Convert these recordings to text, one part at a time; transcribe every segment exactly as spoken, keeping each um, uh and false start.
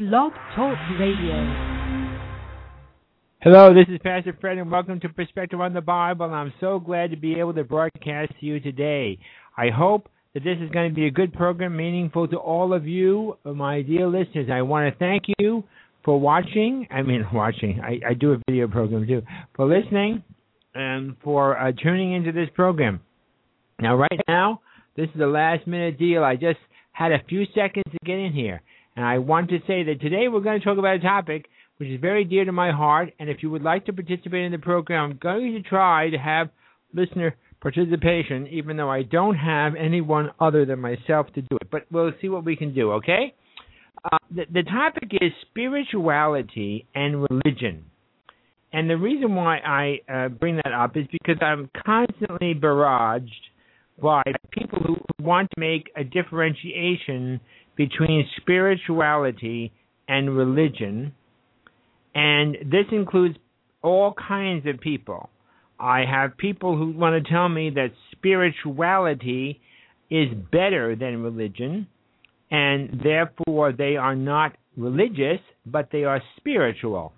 Blog Talk Radio. Hello, this is Pastor Fred, and welcome to Perspective on the Bible. And I'm so glad to be able to broadcast to you today. I hope that this is going to be a good program, meaningful to all of you, my dear listeners. I want to thank you for watching. I mean, watching. I, I do a video program too. For listening and for uh, tuning into this program. Now, right now, this is a last-minute deal. I just had a few seconds to get in here. And I want to say that today we're going to talk about a topic which is very dear to my heart. And if you would like to participate in the program, I'm going to try to have listener participation, even though I don't have anyone other than myself to do it. But we'll see what we can do, okay? Uh, the, the topic is spirituality and religion. And the reason why I uh, bring that up is because I'm constantly barraged by people who want to make a differentiation between spirituality and religion, and this includes all kinds of people. I have people who want to tell me that spirituality is better than religion, and therefore they are not religious, but they are spiritual.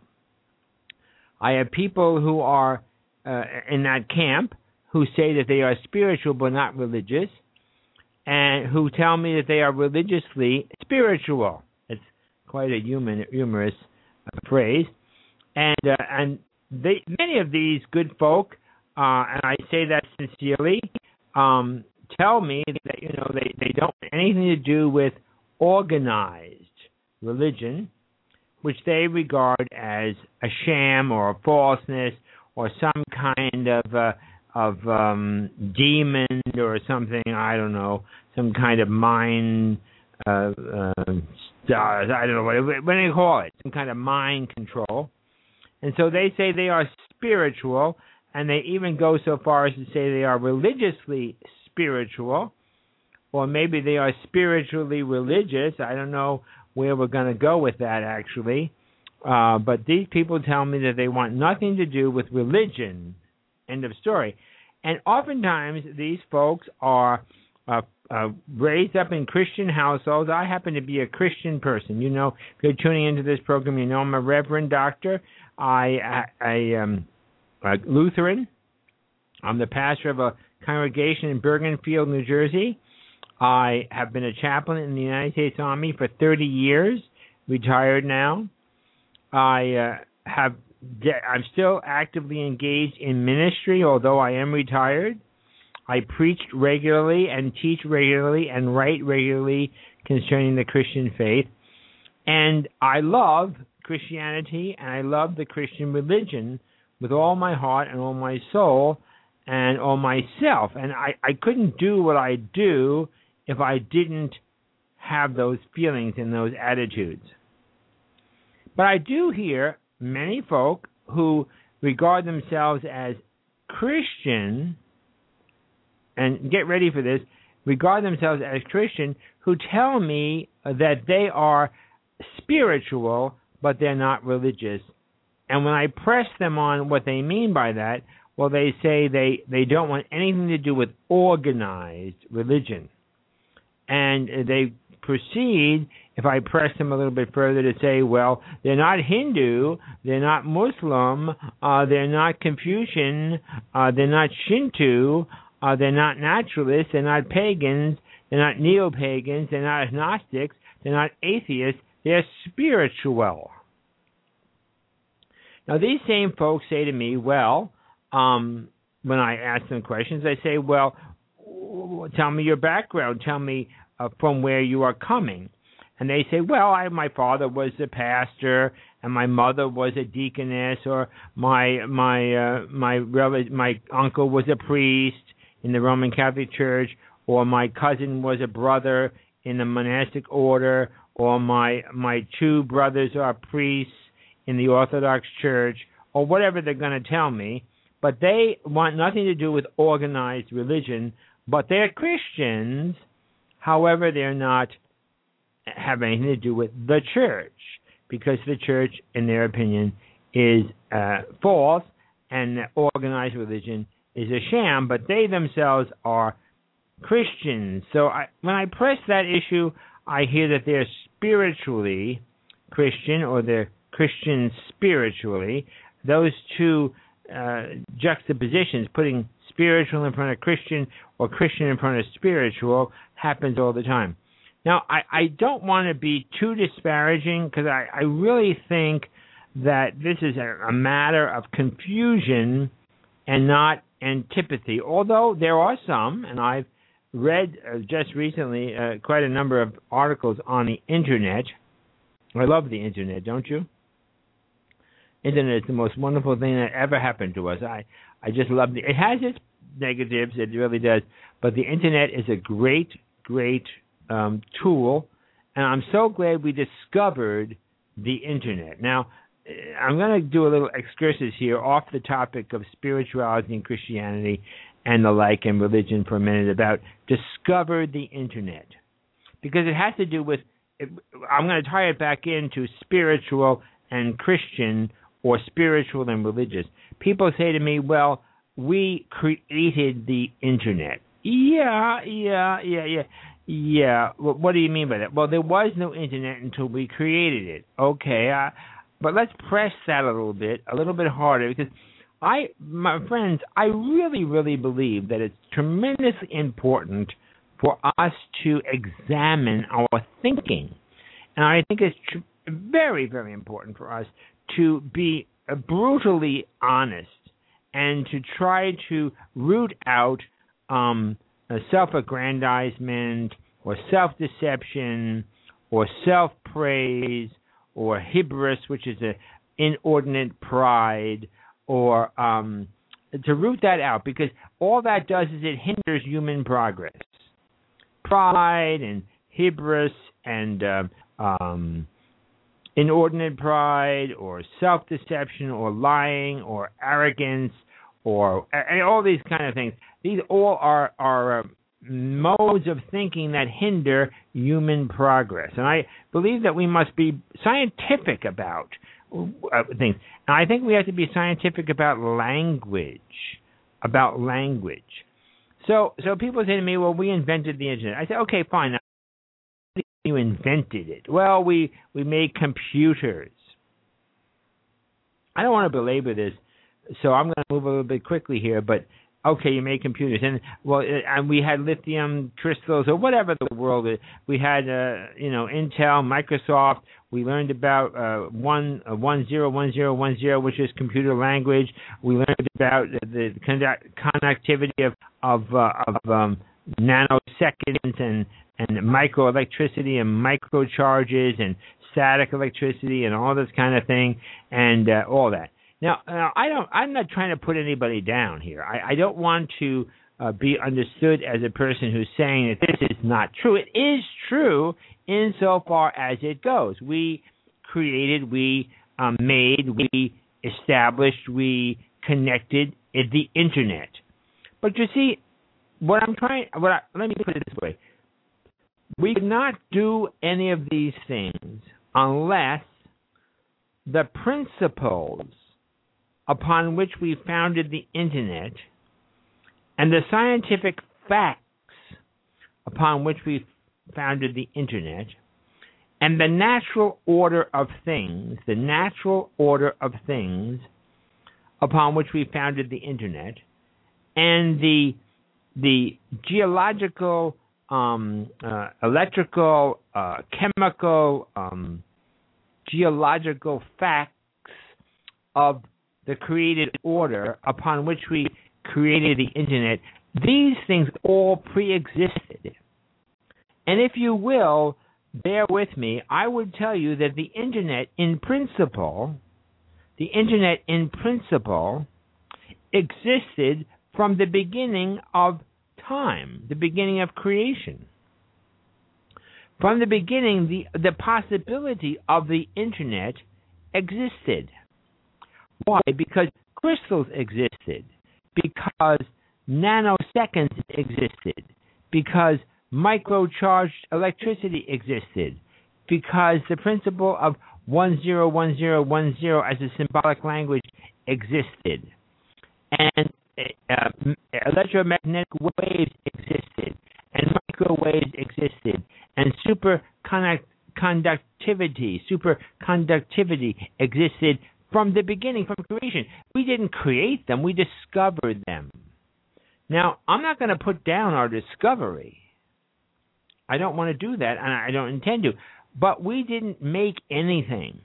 I have people who are uh, in that camp who say that they are spiritual but not religious, and who tell me that they are religiously spiritual. It's quite a human, humorous uh, phrase. And uh, and they, many of these good folk, uh, and I say that sincerely, um, tell me that you know they, they don't have anything to do with organized religion, which they regard as a sham or a falseness or some kind of uh, of um, demon or something, I don't know, some kind of mind, uh, uh, stars, I don't know what, what do you call it, some kind of mind control. And so they say they are spiritual, and they even go so far as to say they are religiously spiritual, or maybe they are spiritually religious. I don't know where we're going to go with that, actually. Uh, but these people tell me that they want nothing to do with religion. End of story. And oftentimes these folks are uh, uh, raised up in Christian households. I happen to be a Christian person. You know, if you're tuning into this program, you know I'm a Reverend Doctor. I, I, I um, a Lutheran. I'm the pastor of a congregation in Bergenfield, New Jersey. I have been a chaplain in the United States Army for thirty years, retired now. I uh, have I'm still actively engaged in ministry, although I am retired. I preach regularly and teach regularly and write regularly concerning the Christian faith. And I love Christianity, and I love the Christian religion with all my heart and all my soul and all myself. And I, I couldn't do what I do if I didn't have those feelings and those attitudes. But I do hear many folk who regard themselves as Christian, and get ready for this, regard themselves as Christian, who tell me that they are spiritual, but they're not religious. And when I press them on what they mean by that, well, they say they, they don't want anything to do with organized religion. And they proceed, if I press them a little bit further, to say, well, they're not Hindu, they're not Muslim, uh, they're not Confucian, uh, they're not Shinto, uh, they're not naturalists, they're not pagans, they're not neo-pagans, they're not agnostics, they're not atheists, they're spiritual. Now, these same folks say to me, well, um, when I ask them questions, I say, well, tell me your background, tell me uh, from where you are coming. And they say, well, I, my father was a pastor, and my mother was a deaconess, or my my uh, my rel- my uncle was a priest in the Roman Catholic Church, or my cousin was a brother in the monastic order, or my my two brothers are priests in the Orthodox Church, or whatever they're going to tell me. But they want nothing to do with organized religion, but they're Christians. However, they're not have anything to do with the church, because the church, in their opinion, is uh, false, and organized religion is a sham, but they themselves are Christians. So I, when I press that issue, I hear that they're spiritually Christian or the Christian spiritually. Those two uh, juxtapositions, putting spiritual in front of Christian or Christian in front of spiritual, happens all the time. Now, I, I don't want to be too disparaging because I, I really think that this is a, a matter of confusion and not antipathy, although there are some, and I've read uh, just recently uh, quite a number of articles on the Internet. I love the Internet, don't you? Internet is the most wonderful thing that ever happened to us. I, I just love it. It has its negatives, it really does, but the Internet is a great, great um, tool, and I'm so glad we discovered the Internet. Now, I'm going to do a little excursus here off the topic of spirituality and Christianity and the like and religion for a minute about discover the Internet. Because it has to do with, I'm going to tie it back into spiritual and Christian or spiritual and religious. People say to me, well, we created the Internet. Yeah, yeah, yeah, yeah. Yeah, well, what do you mean by that? Well, there was no Internet until we created it. Okay, uh, but let's press that a little bit, a little bit harder, because I, my friends, I really, really believe that it's tremendously important for us to examine our thinking. And I think it's tr- very, very important for us to be uh, brutally honest and to try to root out um, a self-aggrandizement or self-deception or self-praise or hubris, which is an inordinate pride, or um, to root that out, because all that does is it hinders human progress. Pride and hubris and uh, um, inordinate pride or self-deception or lying or arrogance or and all these kind of things. These all are, are uh, modes of thinking that hinder human progress. And I believe that we must be scientific about uh, things. And I think we have to be scientific about language, about language. So so people say to me, well, we invented the Internet. I say, okay, fine. Now, you invented it. Well, we, we made computers. I don't want to belabor this, so I'm going to move a little bit quickly here, but okay, you made computers, and well, and we had lithium crystals or whatever the world is. We had, uh, you know, Intel, Microsoft. We learned about uh, one uh, one zero one zero one zero, which is computer language. We learned about the, the conduct, connectivity of of, uh, of um, nanoseconds and and microelectricity and microcharges and static electricity and all this kind of thing and uh, all that. Now, now, I don't. I'm not trying to put anybody down here. I, I don't want to uh, be understood as a person who's saying that this is not true. It is true insofar as it goes. We created, we um, made, we established, we connected the Internet. But you see, what I'm trying. What I, let me put it this way: we could not do any of these things unless the principles upon which we founded the Internet and the scientific facts upon which we founded the Internet and the natural order of things, the natural order of things upon which we founded the Internet and the the geological, um, uh, electrical, uh, chemical, um, geological facts of the created order upon which we created the Internet, these things all pre-existed. And if you will, bear with me, I would tell you that the Internet in principle, the Internet in principle existed from the beginning of time, the beginning of creation. From the beginning, the, the possibility of the Internet existed. Why? Because crystals existed, because nanoseconds existed, because microcharged electricity existed, because the principle of one zero one zero one zero as a symbolic language existed, and uh, electromagnetic waves existed, and microwaves existed, and superconductivity superconductivity, superconductivity existed from the beginning, from creation. We didn't create them, we discovered them. Now, I'm not going to put down our discovery. I don't want to do that, and I don't intend to. But we didn't make anything.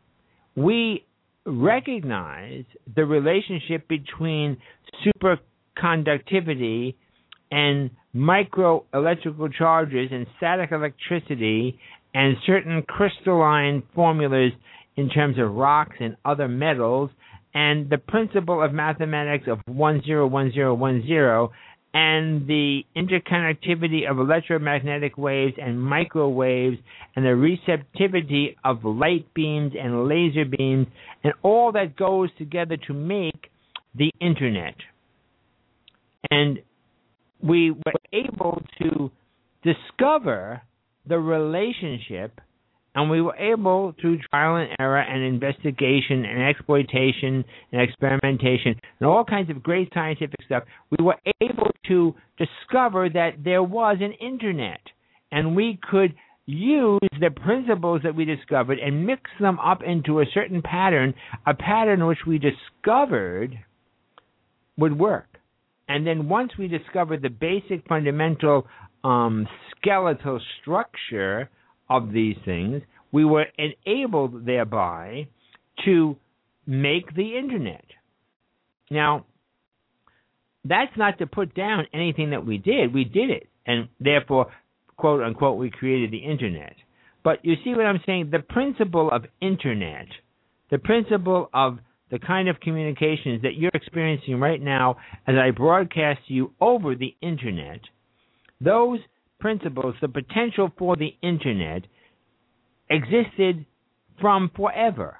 We recognize the relationship between superconductivity and microelectrical charges and static electricity and certain crystalline formulas in terms of rocks and other metals, and the principle of mathematics of one zero one zero one zero, and the interconnectivity of electromagnetic waves and microwaves, and the receptivity of light beams and laser beams, and all that goes together to make the Internet. And we were able to discover the relationship, and we were able, through trial and error and investigation and exploitation and experimentation and all kinds of great scientific stuff, we were able to discover that there was an Internet. And we could use the principles that we discovered and mix them up into a certain pattern, a pattern which we discovered would work. And then once we discovered the basic fundamental um, skeletal structure of these things, we were enabled thereby to make the Internet. Now, that's not to put down anything that we did. We did it, and therefore, quote unquote, we created the Internet. But you see what I'm saying? The principle of Internet, the principle of the kind of communications that you're experiencing right now as I broadcast to you over the Internet, those principles, the potential for the Internet, existed from forever.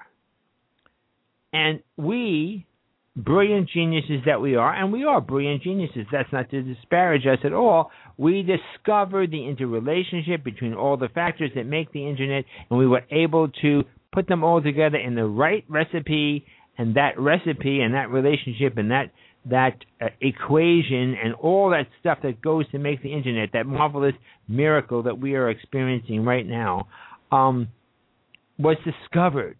And we, brilliant geniuses that we are, and we are brilliant geniuses, that's not to disparage us at all, we discovered the interrelationship between all the factors that make the Internet, and we were able to put them all together in the right recipe, and that recipe and that relationship and that that uh, equation and all that stuff that goes to make the Internet, that marvelous miracle that we are experiencing right now, um, was discovered.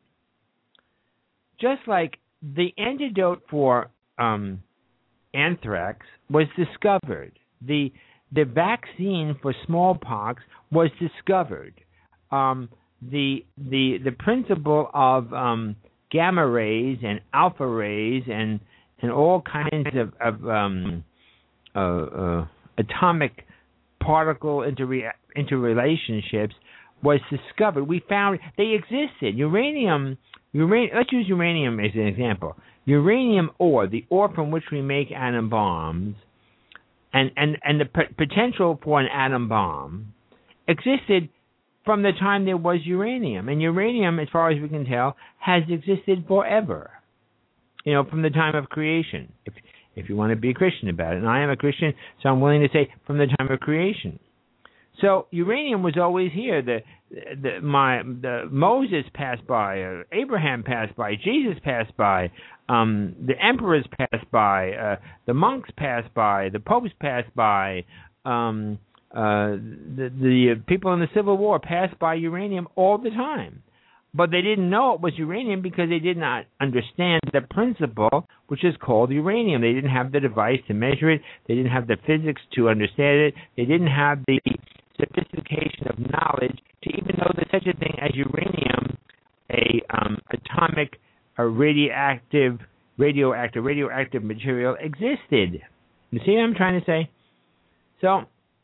Just like the antidote for um, anthrax was discovered. The the vaccine for smallpox was discovered. Um, the the the principle of um, gamma rays and alpha rays and and all kinds of, of um, uh, uh, atomic particle inter- interrelationships was discovered. We found they existed. Uranium, uranium. Let's use uranium as an example. Uranium ore, the ore from which we make atom bombs, and and and the p- potential for an atom bomb existed from the time there was uranium. And uranium, as far as we can tell, has existed forever. You know, from the time of creation, if if you want to be a Christian about it. And I am a Christian, so I'm willing to say from the time of creation. So uranium was always here. The the my the Moses passed by, uh, Abraham passed by, Jesus passed by, um, the emperors passed by, uh, the monks passed by, the popes passed by, um, uh, the the people in the Civil War passed by uranium all the time. But they didn't know it was uranium because they did not understand the principle, which is called uranium. They didn't have the device to measure it. They didn't have the physics to understand it. They didn't have the sophistication of knowledge to even know there's such a thing as uranium, a um, atomic, a radioactive, radioactive, radioactive material existed. You see what I'm trying to say? So,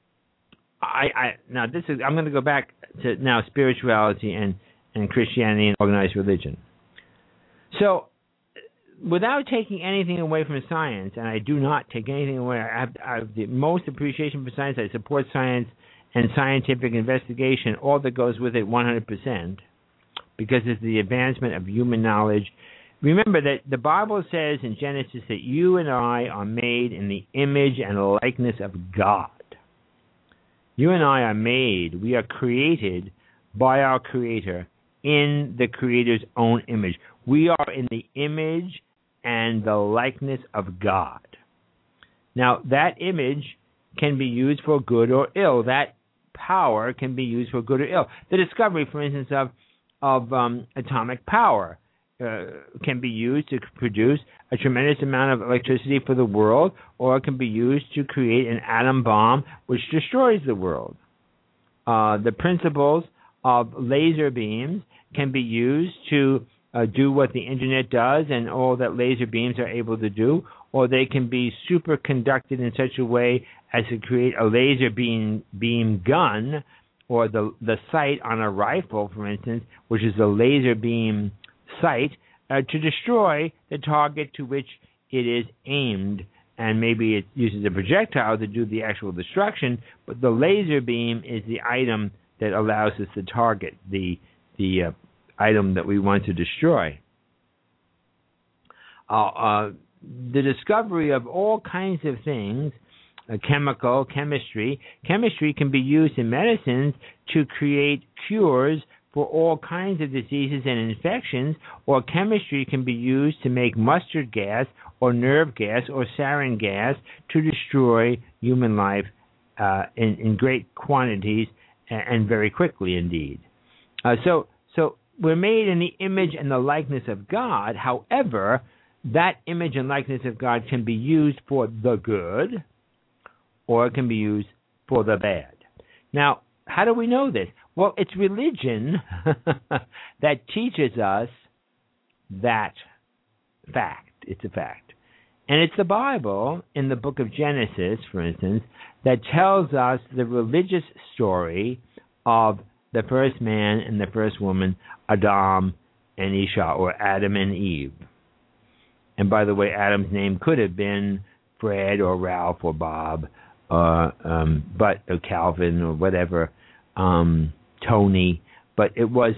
I, I now this is I'm going to go back to now spirituality and. and Christianity and organized religion. So, without taking anything away from science, and I do not take anything away, I have, I have the most appreciation for science. I support science and scientific investigation, all that goes with it one hundred percent, because it's the advancement of human knowledge. Remember that the Bible says in Genesis that you and I are made in the image and likeness of God. You and I are made, we are created by our Creator in the Creator's own image. We are in the image and the likeness of God. Now, that image can be used for good or ill. That power can be used for good or ill. The discovery, for instance, of of um, atomic power uh, can be used to produce a tremendous amount of electricity for the world, or it can be used to create an atom bomb which destroys the world. Uh, the principles of laser beams can be used to uh, do what the internet does and all that laser beams are able to do, or they can be superconducted in such a way as to create a laser beam beam gun, or the the sight on a rifle, for instance, which is a laser beam sight, uh, to destroy the target to which it is aimed. And maybe it uses a projectile to do the actual destruction, but the laser beam is the item that allows us to target the the uh, item that we want to destroy. Uh, uh, the discovery of all kinds of things, uh, chemical, chemistry, chemistry can be used in medicines to create cures for all kinds of diseases and infections, or chemistry can be used to make mustard gas or nerve gas or sarin gas to destroy human life uh, in, in great quantities and, and very quickly indeed. Uh, so, so we're made in the image and the likeness of God. However, that image and likeness of God can be used for the good, or it can be used for the bad. Now, how do we know this? Well, it's religion that teaches us that fact. It's a fact. And it's the Bible, in the book of Genesis, for instance, that tells us the religious story of the first man and the first woman, Adam and Isha, or Adam and Eve. And by the way, Adam's name could have been Fred or Ralph or Bob, uh, um, but or Calvin or whatever, um, Tony, but it was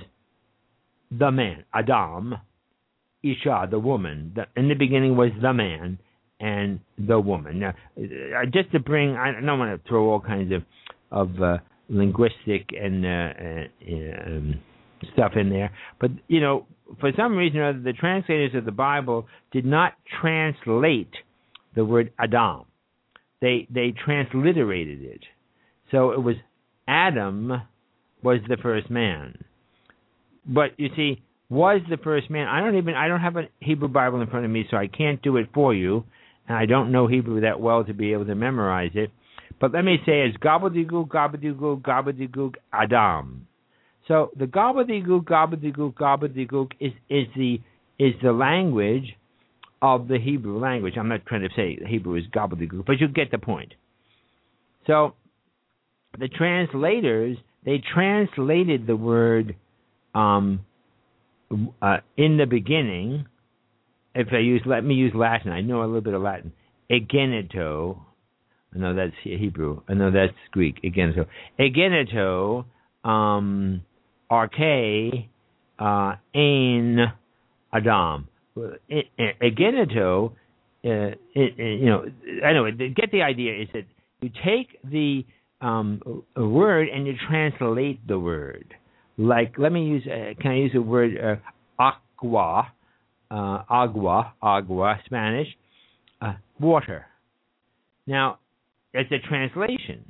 the man, Adam, Isha, the woman. The, in the beginning was the man and the woman. Now, uh, just to bring, I don't want to throw all kinds of of uh, linguistic and uh, uh, um, stuff in there, but you know, for some reason or other, the translators of the Bible did not translate the word Adam. They they transliterated it, so it was Adam was the first man. But you see, was the first man. I don't even I don't have a Hebrew Bible in front of me, so I can't do it for you, and I don't know Hebrew that well to be able to memorize it. But let me say it's gobbledygook, gobbledygook, gobbledygook, Adam. So the gobbledygook, gobbledygook, gobbledygook is is the is the language of the Hebrew language. I'm not trying to say Hebrew is gobbledygook, but you get the point. So the translators, they translated the word um, uh, in the beginning. If I use, let me use Latin. I know a little bit of Latin. Egeneto. I know that's Hebrew. I know that's Greek. Egeneto. Egeneto. Um, arche. Uh, ein Adam. Egeneto. Uh, it, it, you know. Anyway, get the idea. Is that you take the um, a word and you translate the word. Like, let me use. Uh, can I use the word uh, aqua? Uh, agua, agua, Spanish, uh, water. Now, it's a translation.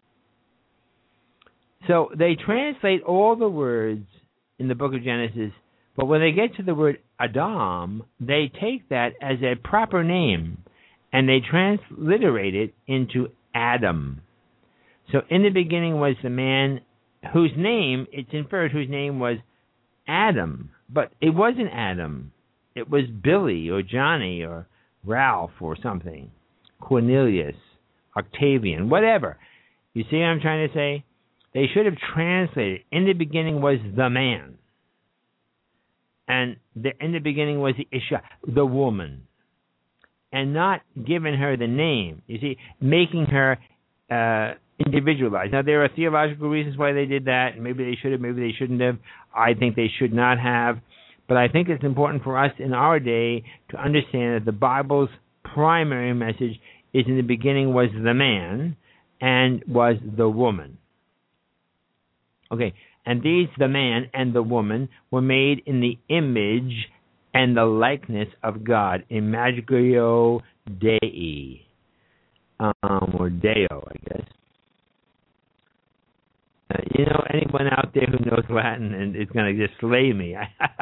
So they translate all the words in the book of Genesis, but when they get to the word Adam, they take that as a proper name, and they transliterate it into Adam. So in the beginning was the man whose name, it's inferred, whose name was Adam, but it wasn't Adam. It was Billy or Johnny or Ralph or something, Cornelius, Octavian, whatever. You see what I'm trying to say? They should have translated, in the beginning was the man. And the, in the beginning was the Isha, the woman. And not giving her the name. You see, making her uh, individualized. Now, there are theological reasons why they did that. Maybe they should have, maybe they shouldn't have. I think they should not have. But I think it's important for us in our day to understand that the Bible's primary message is in the beginning was the man and was the woman. Okay, and these, the man and the woman, were made in the image and the likeness of God, Imago Dei, um, or Deo, I guess. you know, anyone out there who knows Latin and is going to just slay me,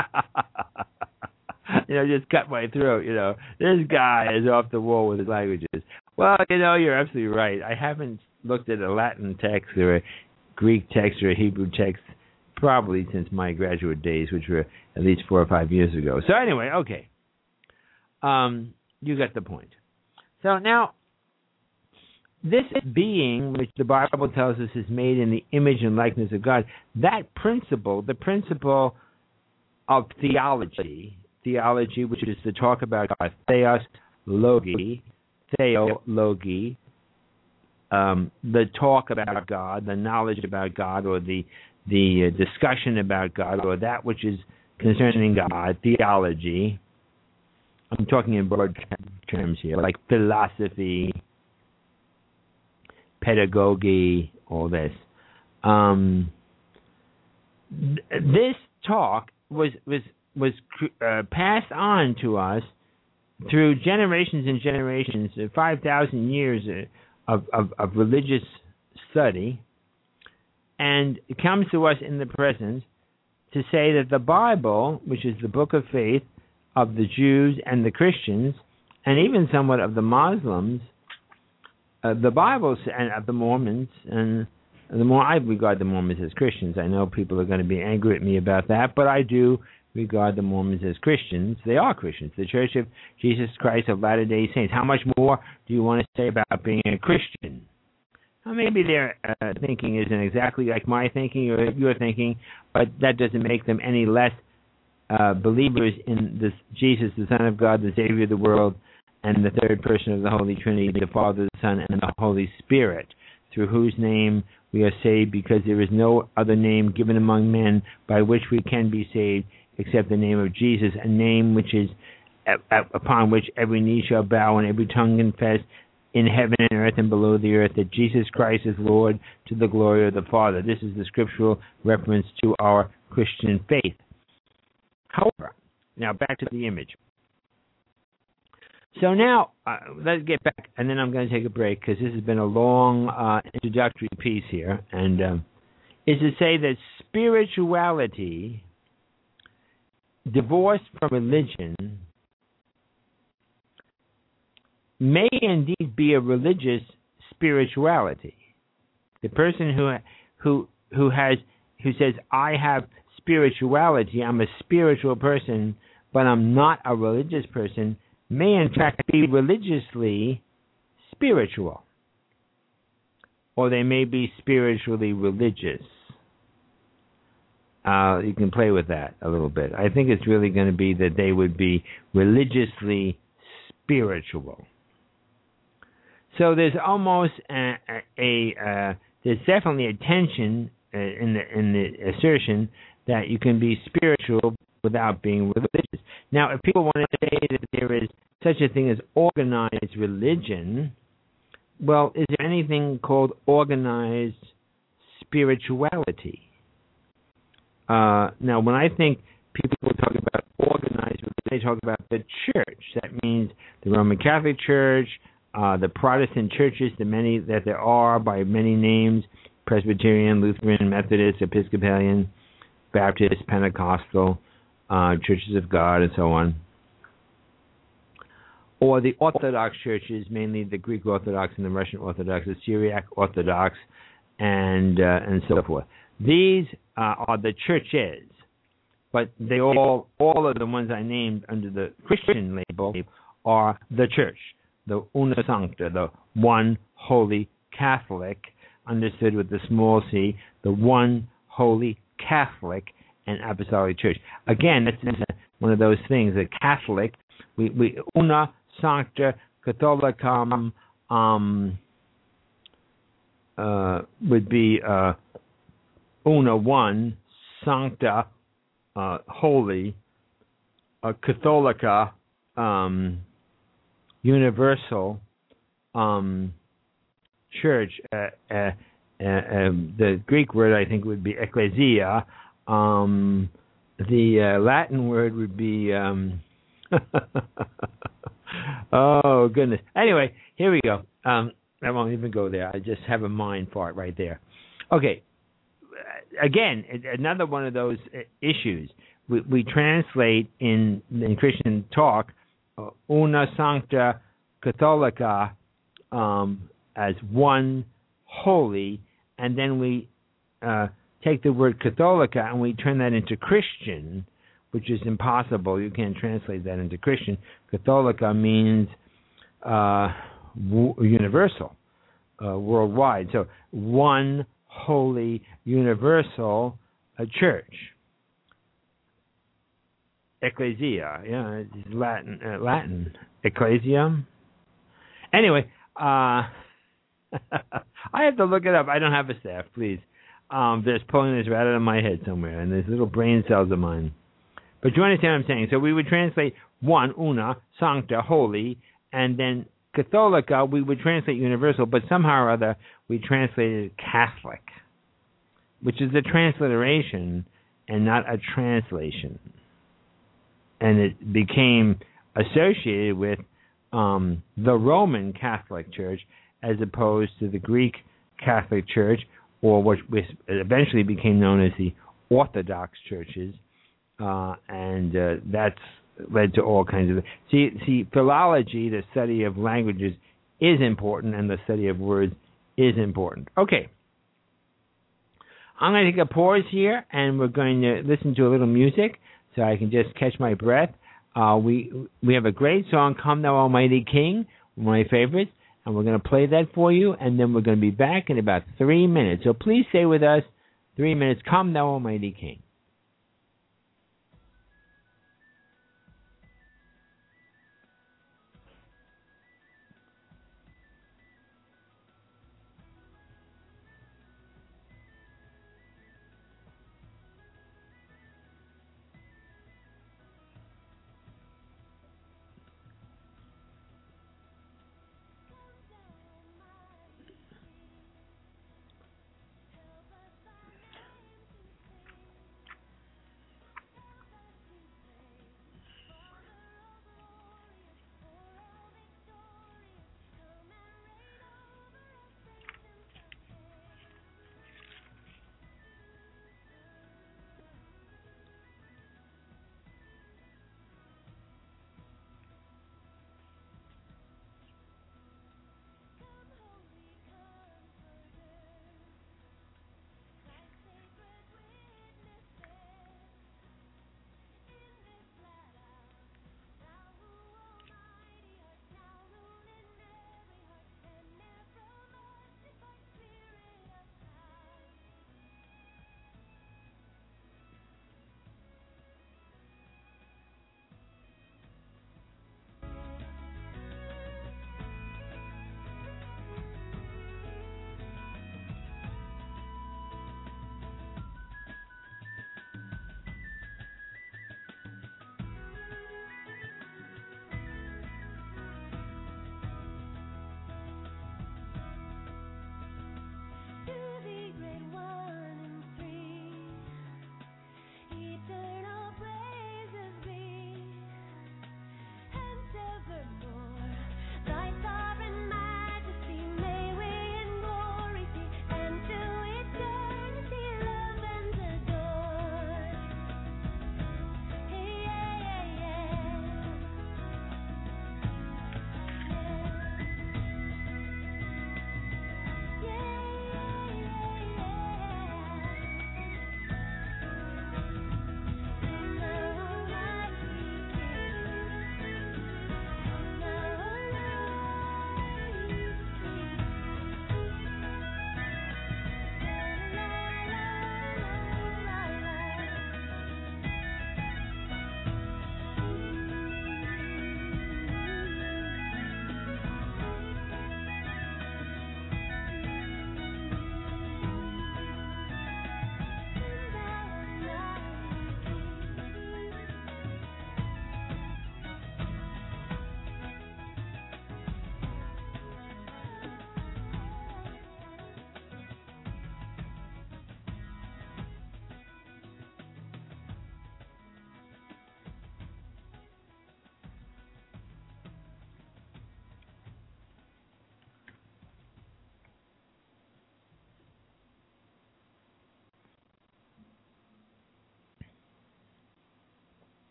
you know, just cut my throat, you know. This guy is off the wall with his languages. Well, you know, you're absolutely right. I haven't looked at a Latin text or a Greek text or a Hebrew text probably since my graduate days, which were at least four or five years ago. So anyway, okay. Um, you got the point. So now, this being, which the Bible tells us is made in the image and likeness of God, that principle, the principle of theology, theology, which is to talk about God, theos, logi, theology, um, the talk about God, the knowledge about God, or the the uh, discussion about God, or that which is concerning God, theology. I'm talking in broad terms here, like philosophy, pedagogy, all this. Um, th- this talk was was was uh, passed on to us through generations and generations, uh, five thousand years uh, of, of of religious study, and it comes to us in the present to say that the Bible, which is the book of faith of the Jews and the Christians, and even somewhat of the Muslims, uh, the Bible and of the Mormons, and the more I regard the Mormons as Christians. I know people are going to be angry at me about that, but I do regard the Mormons as Christians. They are Christians. The Church of Jesus Christ of Latter-day Saints. How much more do you want to say about being a Christian? Well, maybe their uh, thinking isn't exactly like my thinking or your thinking, but that doesn't make them any less uh, believers in this Jesus, the Son of God, the Savior of the world, and the third person of the Holy Trinity, the Father, the Son, and the Holy Spirit, through whose name we are saved, because there is no other name given among men by which we can be saved except the name of Jesus, a name which is upon which every knee shall bow and every tongue confess in heaven and earth and below the earth that Jesus Christ is Lord, to the glory of the Father. This is the scriptural reference to our Christian faith. However, now back to the image. So now, uh, let's get back, and then I'm going to take a break, because this has been a long uh, introductory piece here, and um, is to say that spirituality, divorced from religion, may indeed be a religious spirituality. The person who who who has who says, I have spirituality, I'm a spiritual person, but I'm not a religious person, may in fact be religiously spiritual. Or they may be spiritually religious. Uh, you can play with that a little bit. I think it's really going to be that they would be religiously spiritual. So there's almost a, a, a uh, there's definitely a tension uh, in the in the assertion that you can be spiritual without being religious. Now, if people want to say that there is such a thing as organized religion, well, is there anything called organized spirituality? Uh, now, when I think people talk about organized religion, they talk about the church. That means the Roman Catholic Church, uh, the Protestant churches, the many that there are by many names, Presbyterian, Lutheran, Methodist, Episcopalian, Baptist, Pentecostal, uh, Churches of God, and so on. Or the Orthodox churches, mainly the Greek Orthodox and the Russian Orthodox, the Syriac Orthodox, and uh, and so forth. These uh, are the churches, but they all all of the ones I named under the Christian label are the church, the Una Sancta, the one holy Catholic, understood with the small c, the one holy Catholic and Apostolic Church. Again, this is one of those things. The Catholic, we, we Una Sancta Catholicam um, uh, would be uh, Una one Sancta uh, holy uh, Catholica um, universal um, church. Uh, uh, uh, uh, the Greek word I think would be ecclesia. Um, the uh, Latin word would be um, oh goodness. Anyway, here we go. Um, I won't even go there. I just have a mind fart right there. Okay, again, another one of those issues. We, we translate in, in Christian talk uh, una sancta catholica um, as one holy, and then we uh, take the word catholica and we turn that into Christian, which is impossible. You can't translate that into Christian. Catholica means uh, w- universal, uh, worldwide. So one holy, universal uh, church. Ecclesia, yeah, it's Latin, uh, Latin, ecclesia. Anyway, uh, I have to look it up. I don't have a staff, please. Um, they're pulling this right out of my head somewhere, and there's little brain cells of mine. But you understand what I'm saying? So we would translate one, una, sancta, holy, and then catholica, we would translate universal, but somehow or other we translated Catholic, which is a transliteration and not a translation. And it became associated with um, the Roman Catholic Church as opposed to the Greek Catholic Church, or what eventually became known as the Orthodox churches, uh, and uh, that's led to all kinds of... See, see, philology, the study of languages, is important, and the study of words is important. Okay. I'm going to take a pause here, and we're going to listen to a little music so I can just catch my breath. Uh, we we have a great song, Come Thou Almighty King, one of my favorites, and we're going to play that for you, and then we're going to be back in about three minutes. So please stay with us. Three minutes, Come Thou Almighty King.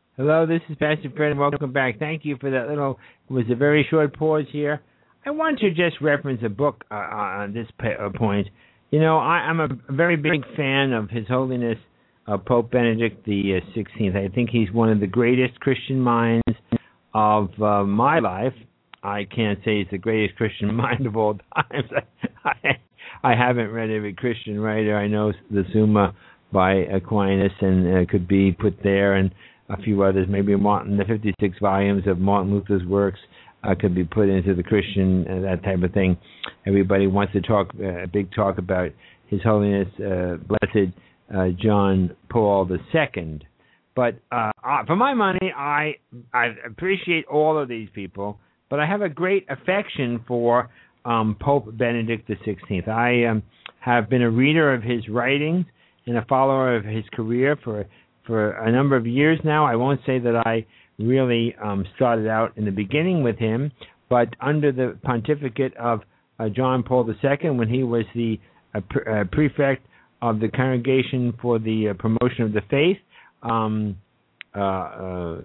Hello, this is Pastor Fred, and welcome back. Thank you for that little, it was a very short pause here. I want to just reference a book uh, on this pa- uh, point. You know, I, I'm a very big fan of His Holiness uh, Pope Benedict the sixteenth. I think he's one of the greatest Christian minds of uh, my life. I can't say he's the greatest Christian mind of all times. I, I haven't read every Christian writer. I know the Summa by Aquinas and uh, could be put there, and a few others. Maybe Martin, the fifty-six volumes of Martin Luther's works uh, could be put into the Christian, uh, that type of thing. Everybody wants to talk, uh, a big talk about His Holiness uh, Blessed uh, John Paul the Second. But uh, uh, for my money, I I appreciate all of these people, but I have a great affection for um, Pope Benedict the sixteenth. I um, have been a reader of his writings and a follower of his career for for a number of years now. I won't say that I really um, started out in the beginning with him, but under the pontificate of uh, John Paul the Second, when he was the uh, pre- uh, prefect of the Congregation for the uh, Promotion of the Faith, um, uh, uh,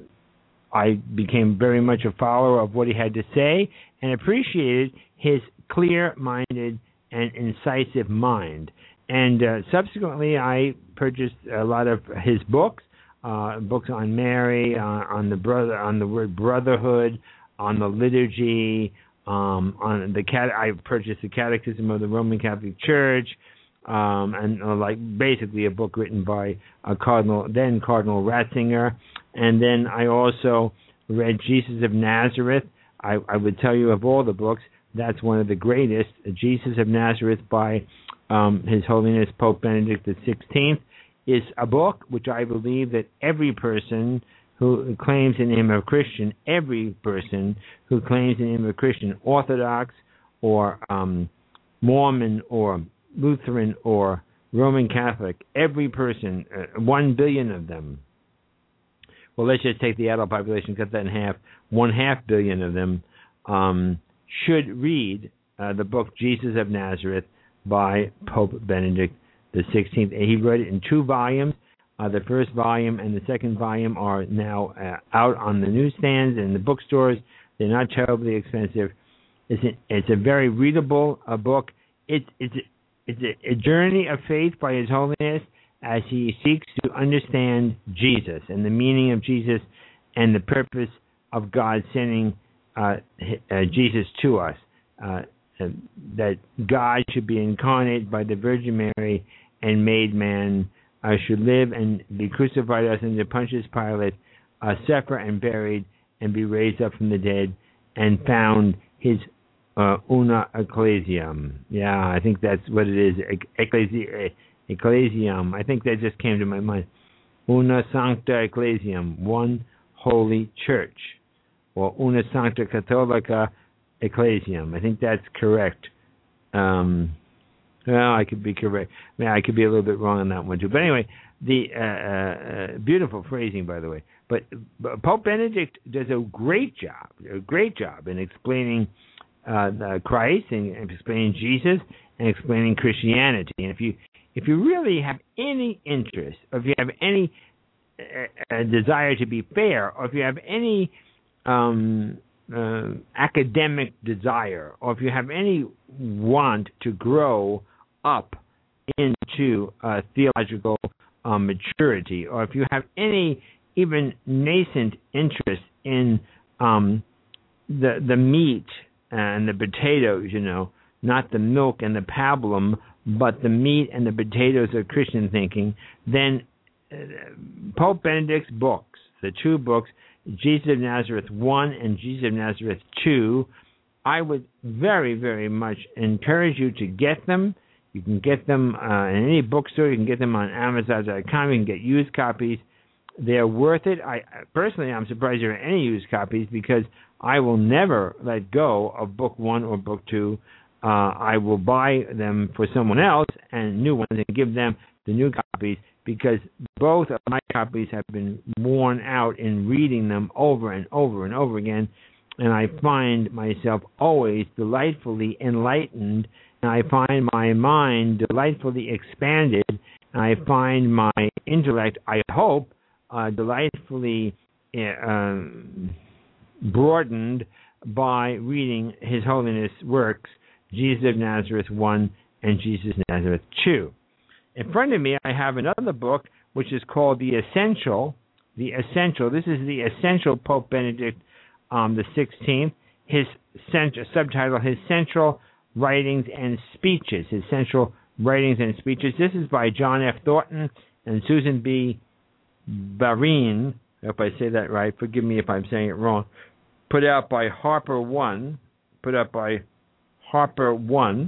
I became very much a follower of what he had to say and appreciated his clear-minded and incisive mind. And uh, subsequently, I purchased a lot of his books, uh, books on Mary, uh, on the brother, on the word brotherhood, on the liturgy, um, on the cat. I purchased the Catechism of the Roman Catholic Church, um, and uh, like basically a book written by a Cardinal, then Cardinal Ratzinger. And then I also read Jesus of Nazareth. I, I would tell you of all the books, that's one of the greatest. Jesus of Nazareth by um, His Holiness Pope Benedict the sixteenth is a book which I believe that every person who claims the name of Christian, every person who claims the name of Christian, Orthodox or um, Mormon or Lutheran or Roman Catholic, every person, uh, one billion of them, well, let's just take the adult population, cut that in half, one half billion of them um, should read uh, the book Jesus of Nazareth by Pope Benedict the sixteenth. He wrote it in two volumes. Uh, the first volume and the second volume are now uh, out on the newsstands and the bookstores. They're not terribly expensive. It's a, it's a very readable uh, book. It, it's a, it's a, a journey of faith by His Holiness as he seeks to understand Jesus and the meaning of Jesus and the purpose of God sending uh, uh, Jesus to us. Uh, uh, that God should be incarnate by the Virgin Mary and made man, uh, should live and be crucified us under Pontius Pilate, uh, suffer and buried, and be raised up from the dead, and found his uh, una ecclesiam. Yeah, I think that's what it is. Ecclesi- ecclesiam. I think that just came to my mind. Una sancta ecclesiam, one holy church, or una sancta catholica ecclesiam. I think that's correct. Um, well, I could be correct. I mean, I could be a little bit wrong on that one too. But anyway, the uh, uh, beautiful phrasing, by the way. But, but Pope Benedict does a great job, a great job in explaining uh, the Christ and, and explaining Jesus and explaining Christianity. And if you if you really have any interest, or if you have any uh, desire to be fair, or if you have any um, uh, academic desire, or if you have any want to grow up into uh, theological uh, maturity, or if you have any even nascent interest in um, the the meat and the potatoes, you know, not the milk and the pablum, but the meat and the potatoes of Christian thinking, then uh, Pope Benedict's books, the two books, Jesus of Nazareth one and Jesus of Nazareth two, I would very, very much encourage you to get them. You can get them uh, in any bookstore. You can get them on Amazon dot com. You can get used copies. They're worth it. I personally, I'm surprised there are any used copies because I will never let go of book one or book two. Uh, I will buy them for someone else and new ones and give them the new copies because both of my copies have been worn out in reading them over and over and over again, and I find myself always delightfully enlightened, and I find my mind delightfully expanded, and I find my intellect, I hope, uh, delightfully um, broadened by reading His Holiness works, Jesus of Nazareth one and Jesus of Nazareth two. In front of me, I have another book which is called The Essential. The Essential. This is the Essential Pope Benedict um, the sixteenth. His cent- subtitle: His Central Writings and Speeches. His Central Writings and Speeches. This is by John F. Thornton and Susan B. Varin. I hope I say that right. Forgive me if I'm saying it wrong. Put out by Harper One. Put out by Harper One.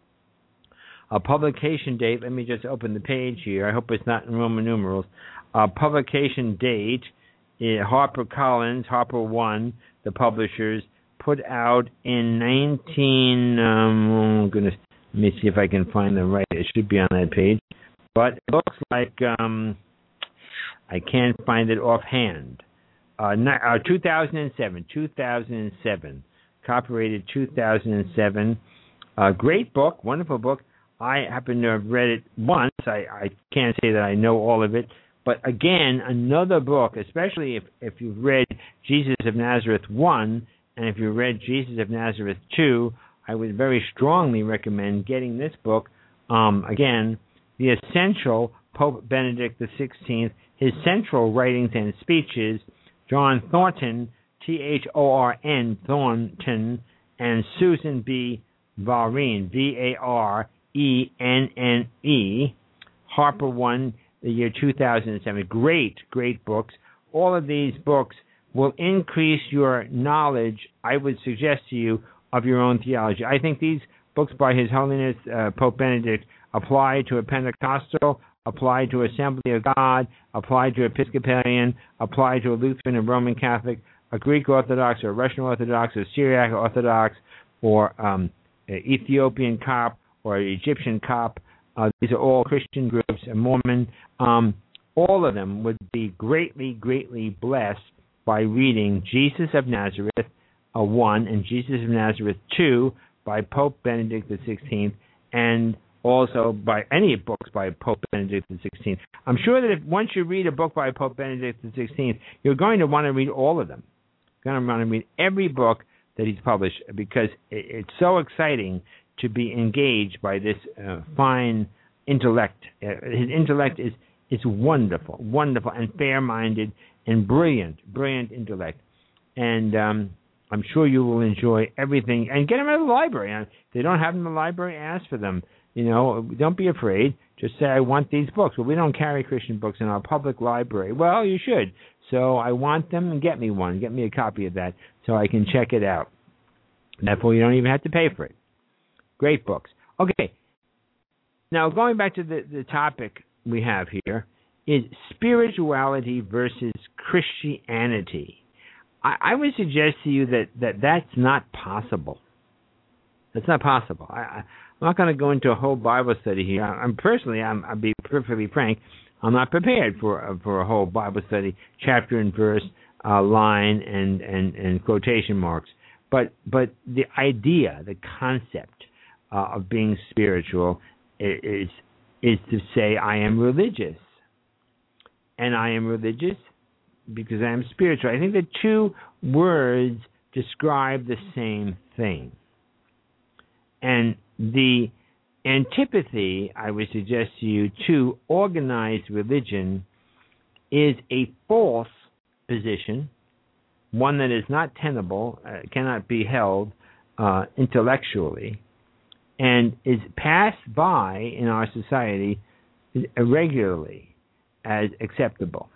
A publication date. Let me just open the page here. I hope it's not in Roman numerals. A publication date. Uh, Harper Collins, Harper One, the publishers, put out in nineteen. Um, oh goodness. Let me see if I can find them right. It should be on that page. But it looks like um, I can't find it offhand. Uh, not, uh, two thousand seven. two thousand seven. Copyrighted two thousand seven. Uh, great book. Wonderful book. I happen to have read it once. I, I can't say that I know all of it. But again, another book, especially if, if you've read Jesus of Nazareth one and if you've read Jesus of Nazareth two, I would very strongly recommend getting this book. Um, again, The Essential Pope Benedict the sixteenth, His Central Writings and Speeches, John Thornton, T H O R N, Thornton, and Susan B. Varin, V A R E N N E, Harper One, the year two thousand seven. Great, great books. All of these books will increase your knowledge, I would suggest to you, of your own theology. I think these books by His Holiness uh, Pope Benedict apply to a Pentecostal, apply to Assembly of God, apply to Episcopalian, apply to a Lutheran and Roman Catholic, a Greek Orthodox or Russian Orthodox or Syriac Orthodox or um, Ethiopian Cop or Egyptian Cop. Uh, these are all Christian groups, and Mormon. Um, all of them would be greatly, greatly blessed by reading Jesus of Nazareth uh, one and Jesus of Nazareth two by Pope Benedict the sixteenth, and also by any books by Pope Benedict the sixteenth. I'm sure that if once you read a book by Pope Benedict the sixteenth, you're going to want to read all of them. You're going to want to read every book that he's published because it's so exciting to be engaged by this uh, fine intellect. Uh, his intellect is is wonderful, wonderful, and fair-minded, and brilliant, brilliant intellect. And um, I'm sure you will enjoy everything. And get them at the library. If they don't have them in the library, ask for them. You know, don't be afraid. Just say, I want these books. Well, we don't carry Christian books in our public library. Well, you should. So I want them, and get me one. Get me a copy of that so I can check it out. Therefore, you don't even have to pay for it. Great books. Okay. Now, going back to the, the topic we have here, is spirituality versus Christianity. I, I would suggest to you that, that that's not possible. That's not possible. I, I, I'm not going to go into a whole Bible study here. I, I'm personally, I'm, I'll be perfectly frank, I'm not prepared for for a whole Bible study, chapter and verse, uh, line and, and, and quotation marks. But but the idea, the concept uh, of being spiritual is is to say I am religious, and I am religious because I am spiritual. I think the two words describe the same thing, and the antipathy, I would suggest to you, to organized religion is a false position, one that is not tenable, uh, cannot be held uh, intellectually, and is passed by in our society regularly as acceptable.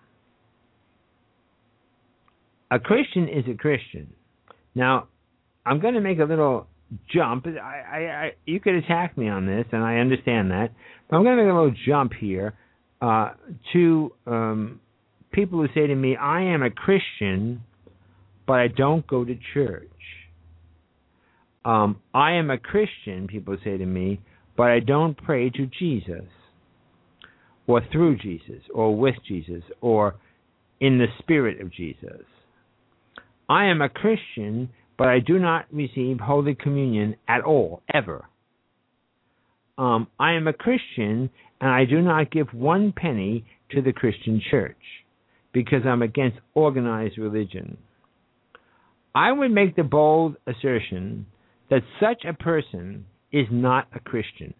A Christian is a Christian. Now, I'm going to make a little jump. I, I, I, you could attack me on this, and I understand that, but I'm going to make a little jump here uh, to um, people who say to me, I am a Christian, but I don't go to church. Um, I am a Christian, people say to me, but I don't pray to Jesus, or through Jesus, or with Jesus, or in the spirit of Jesus. I am a Christian, but I do not receive Holy Communion at all, ever. Um, I am a Christian, and I do not give one penny to the Christian church. because I'm against organized religion. I would make the bold assertion that such a person is not a Christian.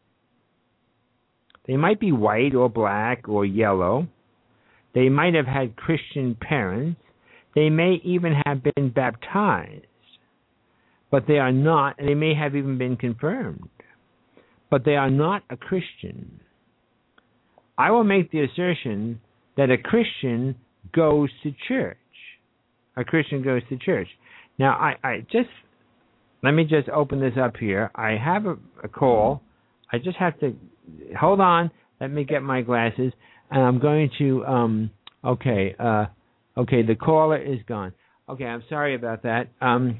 They might be white or black or yellow. They might have had Christian parents. They may even have been baptized. But they are not, and they may have even been confirmed. But they are not a Christian. I will make the assertion that a Christian goes to church. A Christian goes to church. Now, I, I just, let me just open this up here. I have a, a call. I just have to, hold on. Let me get my glasses. And I'm going to, um, okay, uh, okay, the caller is gone. Okay, I'm sorry about that. Um,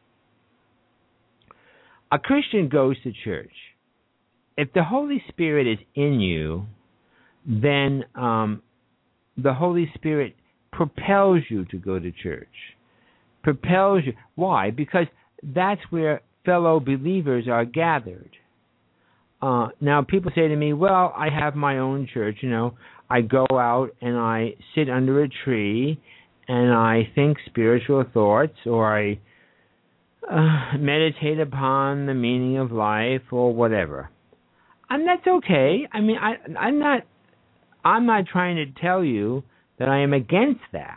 a Christian goes to church. If the Holy Spirit is in you, then um, the Holy Spirit propels you to go to church. Propels you. Why? Because that's where fellow believers are gathered. Uh, now, people say to me, well, I have my own church, you know. I go out and I sit under a tree and I think spiritual thoughts, or I uh, meditate upon the meaning of life, or whatever. And that's okay. I mean, I, I'm not I'm not trying to tell you that I am against that.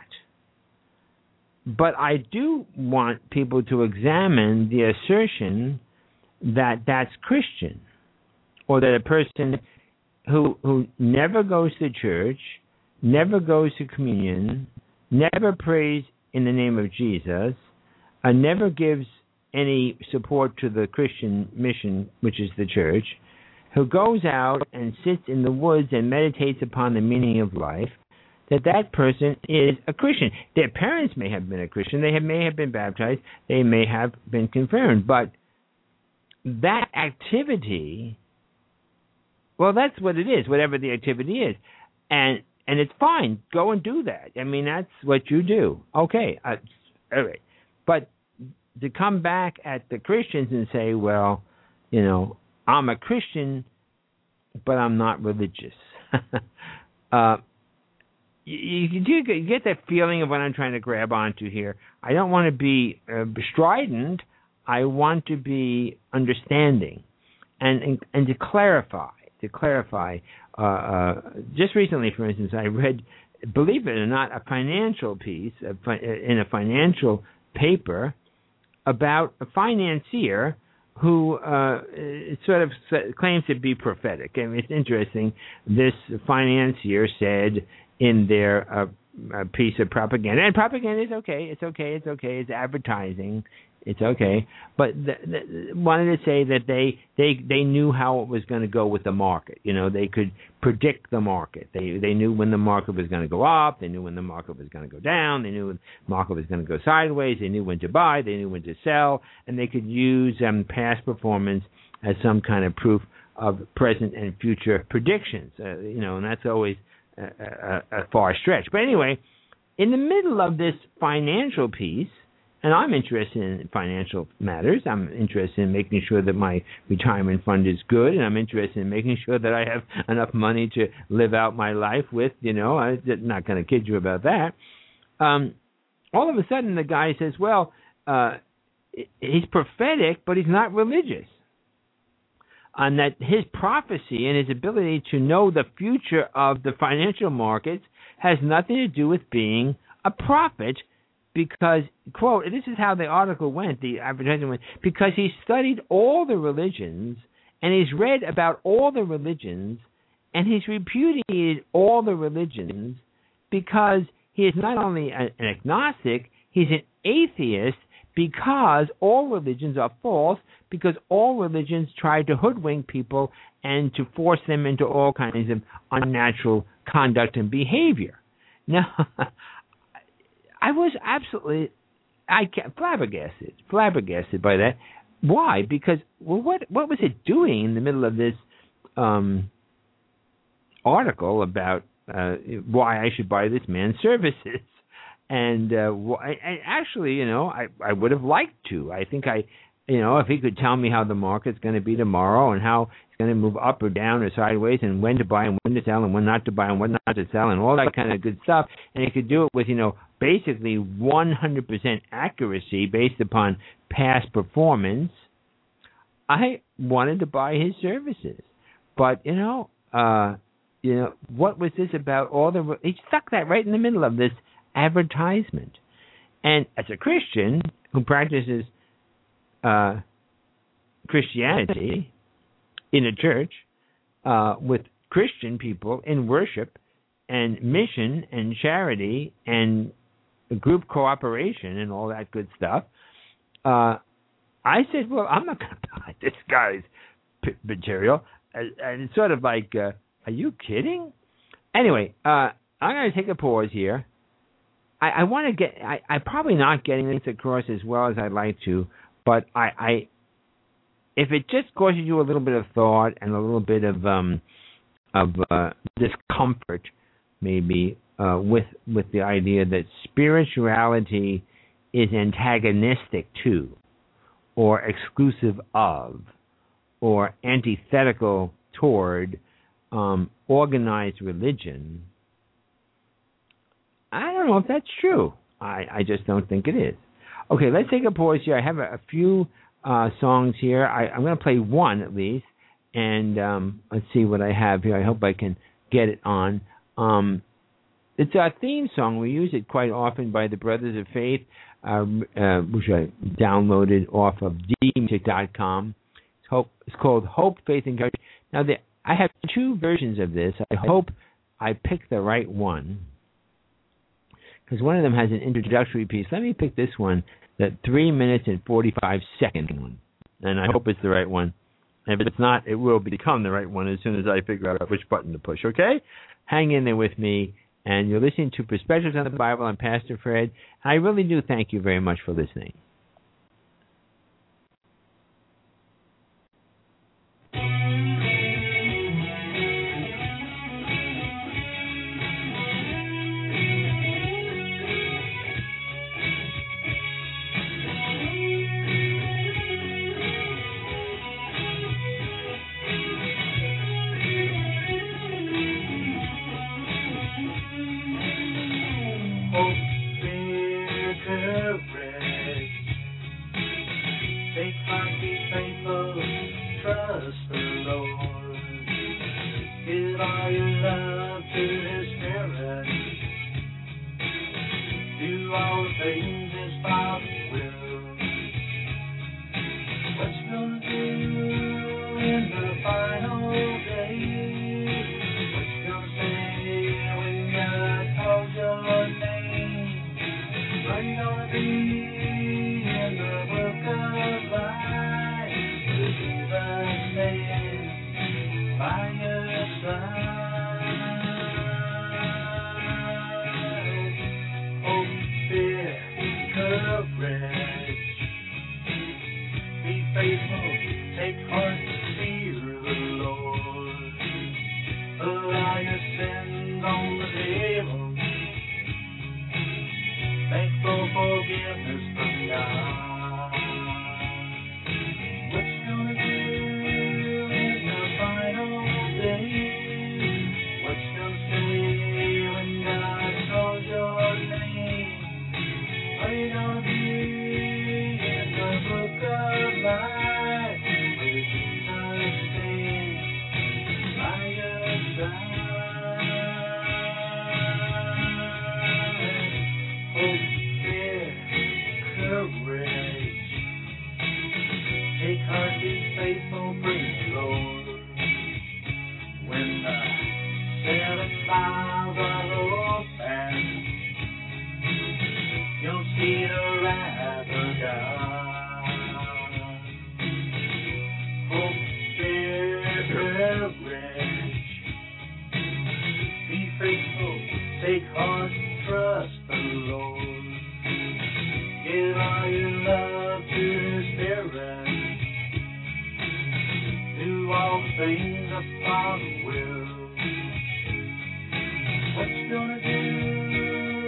But I do want people to examine the assertion that that's Christian, or that a person who who never goes to church, never goes to communion, never prays in the name of Jesus, and never gives any support to the Christian mission, which is the church, who goes out and sits in the woods and meditates upon the meaning of life, that that person is a Christian. Their parents may have been a Christian. They have, may have been baptized. They may have been confirmed. But that activity, well, that's what it is, whatever the activity is. And and it's fine. Go and do that. I mean, that's what you do. Okay. Uh, all right. But to come back at the Christians and say, well, you know, I'm a Christian, but I'm not religious. uh, you, you do get that feeling of what I'm trying to grab onto here. I don't want to be uh, strident. I want to be understanding, and and, and to clarify. To clarify, uh, uh, just recently, for instance, I read, believe it or not, a financial piece a fi- in a financial paper about a financier who uh, sort of claims to be prophetic. I mean, it's interesting. This financier said in their uh, uh, piece of propaganda, and propaganda is okay, it's okay, it's okay, it's advertising, it's okay, but the, the, wanted to say that they, they, they knew how it was going to go with the market. You know, they could predict the market. They they knew when the market was going to go up, they knew when the market was going to go down, they knew when the market was going to go sideways, they knew when to buy, they knew when to sell, and they could use um, past performance as some kind of proof of present and future predictions. Uh, you know, and that's always a, a, a far stretch. But anyway, in the middle of this financial piece, and I'm interested in financial matters. I'm interested in making sure that my retirement fund is good, and I'm interested in making sure that I have enough money to live out my life with. You know, I'm not going to kid you about that. Um, all of a sudden, the guy says, well, uh, he's prophetic, but he's not religious. And that his prophecy and his ability to know the future of the financial markets has nothing to do with being a prophet, because, quote, this is how the article went, the advertisement went, because he studied all the religions, and he's read about all the religions, and he's repudiated all the religions, because he is not only an agnostic, he's an atheist, because all religions are false, because all religions try to hoodwink people and to force them into all kinds of unnatural conduct and behavior. Now, I was absolutely I can't, flabbergasted, flabbergasted by that. Why? Because, well, what what was it doing in the middle of this um, article about uh, why I should buy this man's services? And, uh, wh- and actually, you know, I, I would have liked to. I think I you know, if he could tell me how the market's going to be tomorrow and how it's going to move up or down or sideways and when to buy and when to sell and when not to buy and when not to sell and all that kind of good stuff, and he could do it with, you know, basically one hundred percent accuracy based upon past performance, I wanted to buy his services. But, you know, uh, you know, what was this about all the... He stuck that right in the middle of this advertisement. And as a Christian who practices uh, Christianity in a church uh, with Christian people in worship and mission and charity and group cooperation and all that good stuff, uh, I said, well, I'm not going to buy this guy's p- material. And, and it's sort of like, uh, are you kidding? Anyway, uh, I'm going to take a pause here. I, I want to get, I, I'm probably not getting this across as well as I'd like to, but I, I, if it just causes you a little bit of thought and a little bit of, um, of uh, discomfort, maybe, uh, with, with the idea that spirituality is antagonistic to, or exclusive of, or antithetical toward um, organized religion, I don't know if that's true. I, I just don't think it is. Okay, let's take a pause here. I have a, a few uh, songs here. I, I'm going to play one at least, and um, let's see what I have here. I hope I can get it on. Um, it's our theme song. We use it quite often by the Brothers of Faith, uh, uh, which I downloaded off of d music dot com. It's, hope, it's called Hope, Faith, and Courage. Now, the, I have two versions of this. I hope I pick the right one, because one of them has an introductory piece. Let me pick this one, the three minutes and forty-five second one, and I hope it's the right one. And if it's not, it will become the right one as soon as I figure out which button to push, okay? Hang in there with me, and you're listening to Perspectives on the Bible. I'm Pastor Fred, and I really do thank you very much for listening.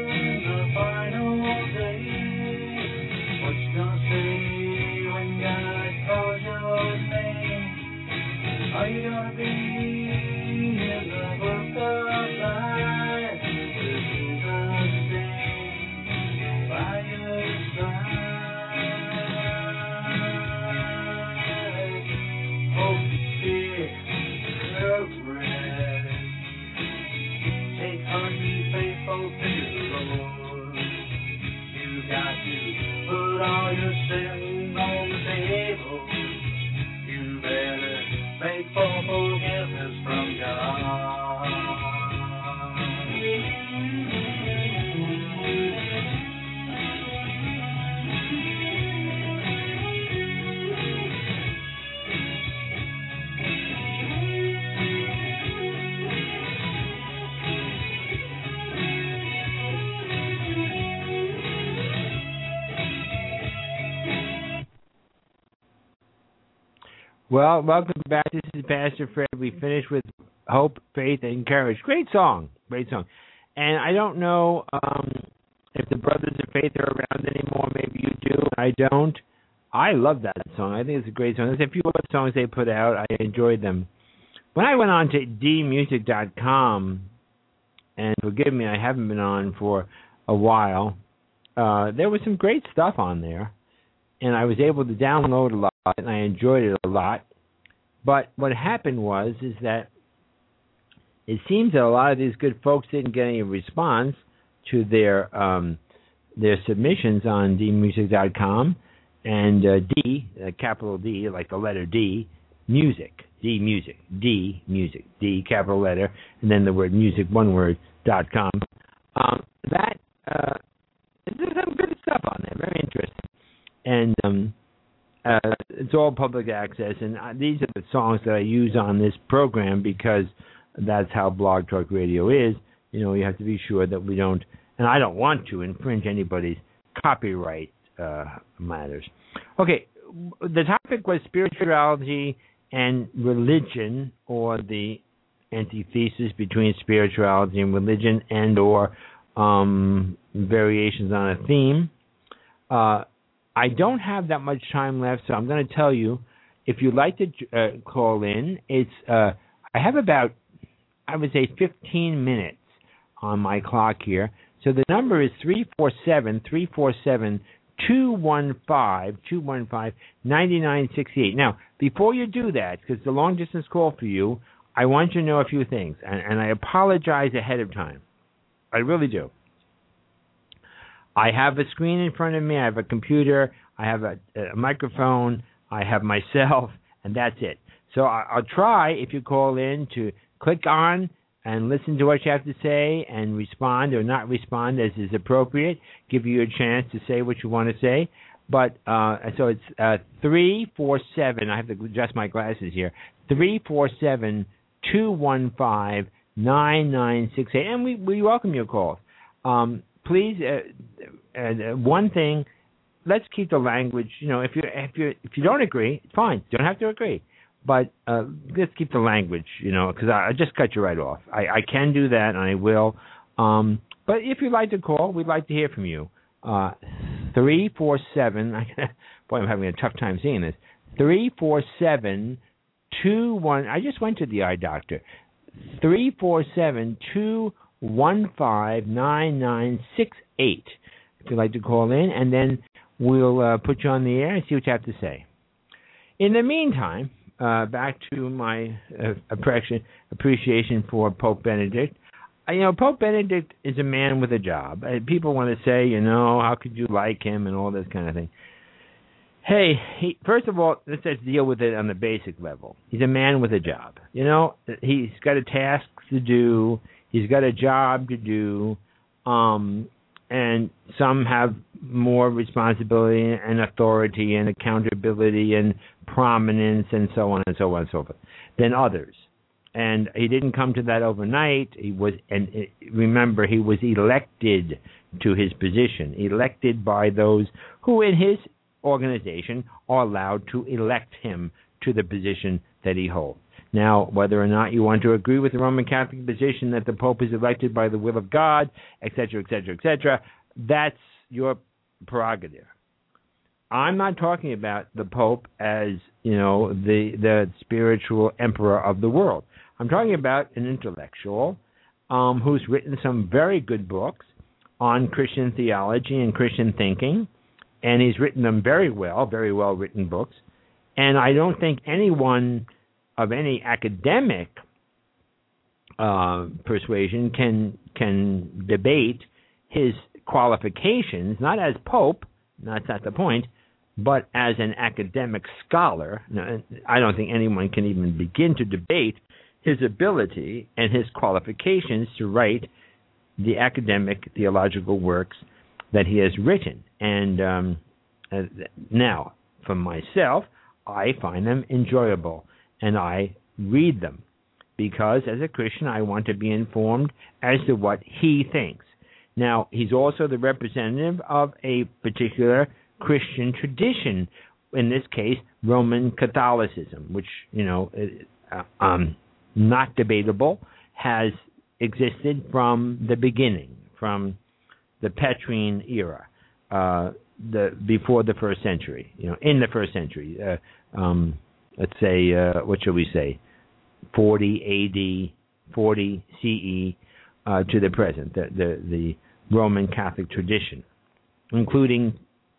What's gonna say when God go to the Lord. You got to put all your sins on the table. You better beg for forgiveness from God. Well, welcome back. This is Pastor Fred. We finished with Hope, Faith, and Courage. Great song. Great song. And I don't know um, if the Brothers of Faith are around anymore. Maybe you do. I don't. I love that song. I think it's a great song. There's a few other songs they put out. I enjoyed them. When I went on to d music dot com, and forgive me, I haven't been on for a while, uh, there was some great stuff on there. And I was able to download a lot, and I enjoyed it a lot. But what happened was is that it seems that a lot of these good folks didn't get any response to their um, their submissions on d music dot com. And uh, D, uh, capital D, like the letter D, music, D music, D music, D capital letter, and then the word music, one word, dot com. Um, that uh, there's some good stuff on there, very interesting. And um, uh, it's all public access, and uh, these are the songs that I use on this program because that's how Blog Talk Radio is. You know, you have to be sure that we don't, and I don't want to infringe anybody's copyright uh, matters. Okay, the topic was spirituality and religion, or the antithesis between spirituality and religion, and or um, variations on a theme. Uh, I don't have that much time left, so I'm going to tell you, if you'd like to uh, call in, it's uh, I have about, I would say, fifteen minutes on my clock here. So the number is three four seven, three four seven, two one five, two one five, nine nine six eight. Now, before you do that, because it's a long-distance call for you, I want you to know a few things, and, and I apologize ahead of time. I really do. I have a screen in front of me, I have a computer, I have a, a microphone, I have myself, and that's it. So I, I'll try, if you call in, to click on and listen to what you have to say and respond or not respond as is appropriate, give you a chance to say what you want to say. But uh, so it's uh, three four seven, I have to adjust my glasses here, three four seven, two one five, nine nine six eight, and we, we welcome your calls. Um, please, uh, uh, one thing, let's keep the language, you know, if you if you if you don't agree, it's fine. You don't have to agree. But uh, let's keep the language, you know, because I, I just cut you right off. I, I can do that, and I will. Um, but if you'd like to call, we'd like to hear from you. Uh, three four seven, boy, I'm having a tough time seeing this. three four seven, two one, I just went to the eye doctor. three four seven, two one five, nine nine six eight. If you'd like to call in, and then we'll uh, put you on the air and see what you have to say. In the meantime, Uh, back to my uh, appreciation for Pope Benedict. Uh, you know, Pope Benedict is a man with a job. Uh, people want to say, you know, how could you like him and all this kind of thing. Hey, he, first of all, let's just deal with it on the basic level. He's a man with a job. You know, he's got a task to do. He's got a job to do. Um, and some have more responsibility and authority and accountability and prominence and so on and so on and so forth than others. And he didn't come to that overnight. He was, and remember, he was elected to his position, elected by those who in his organization are allowed to elect him to the position that he holds. Now, whether or not you want to agree with the Roman Catholic position that the Pope is elected by the will of God, et cetera, et cetera, et cetera, that's your prerogative. I'm not talking about the Pope as, you know, the the spiritual emperor of the world. I'm talking about an intellectual um, who's written some very good books on Christian theology and Christian thinking, and he's written them very well, very well-written books. And I don't think anyone of any academic uh, persuasion can can debate his qualifications, not as Pope, that's not the point, but as an academic scholar. Now, I don't think anyone can even begin to debate his ability and his qualifications to write the academic theological works that he has written. And um, uh, now, for myself, I find them enjoyable, and I read them because, as a Christian, I want to be informed as to what he thinks. Now, he's also the representative of a particular Christian tradition, in this case, Roman Catholicism, which, you know, uh, um, not debatable, has existed from the beginning, from the Petrine era, uh, the before the first century, you know, in the first century, uh, um, let's say, uh, what shall we say, forty A D, forty C E, uh, to the present, the, the, the Roman Catholic tradition, including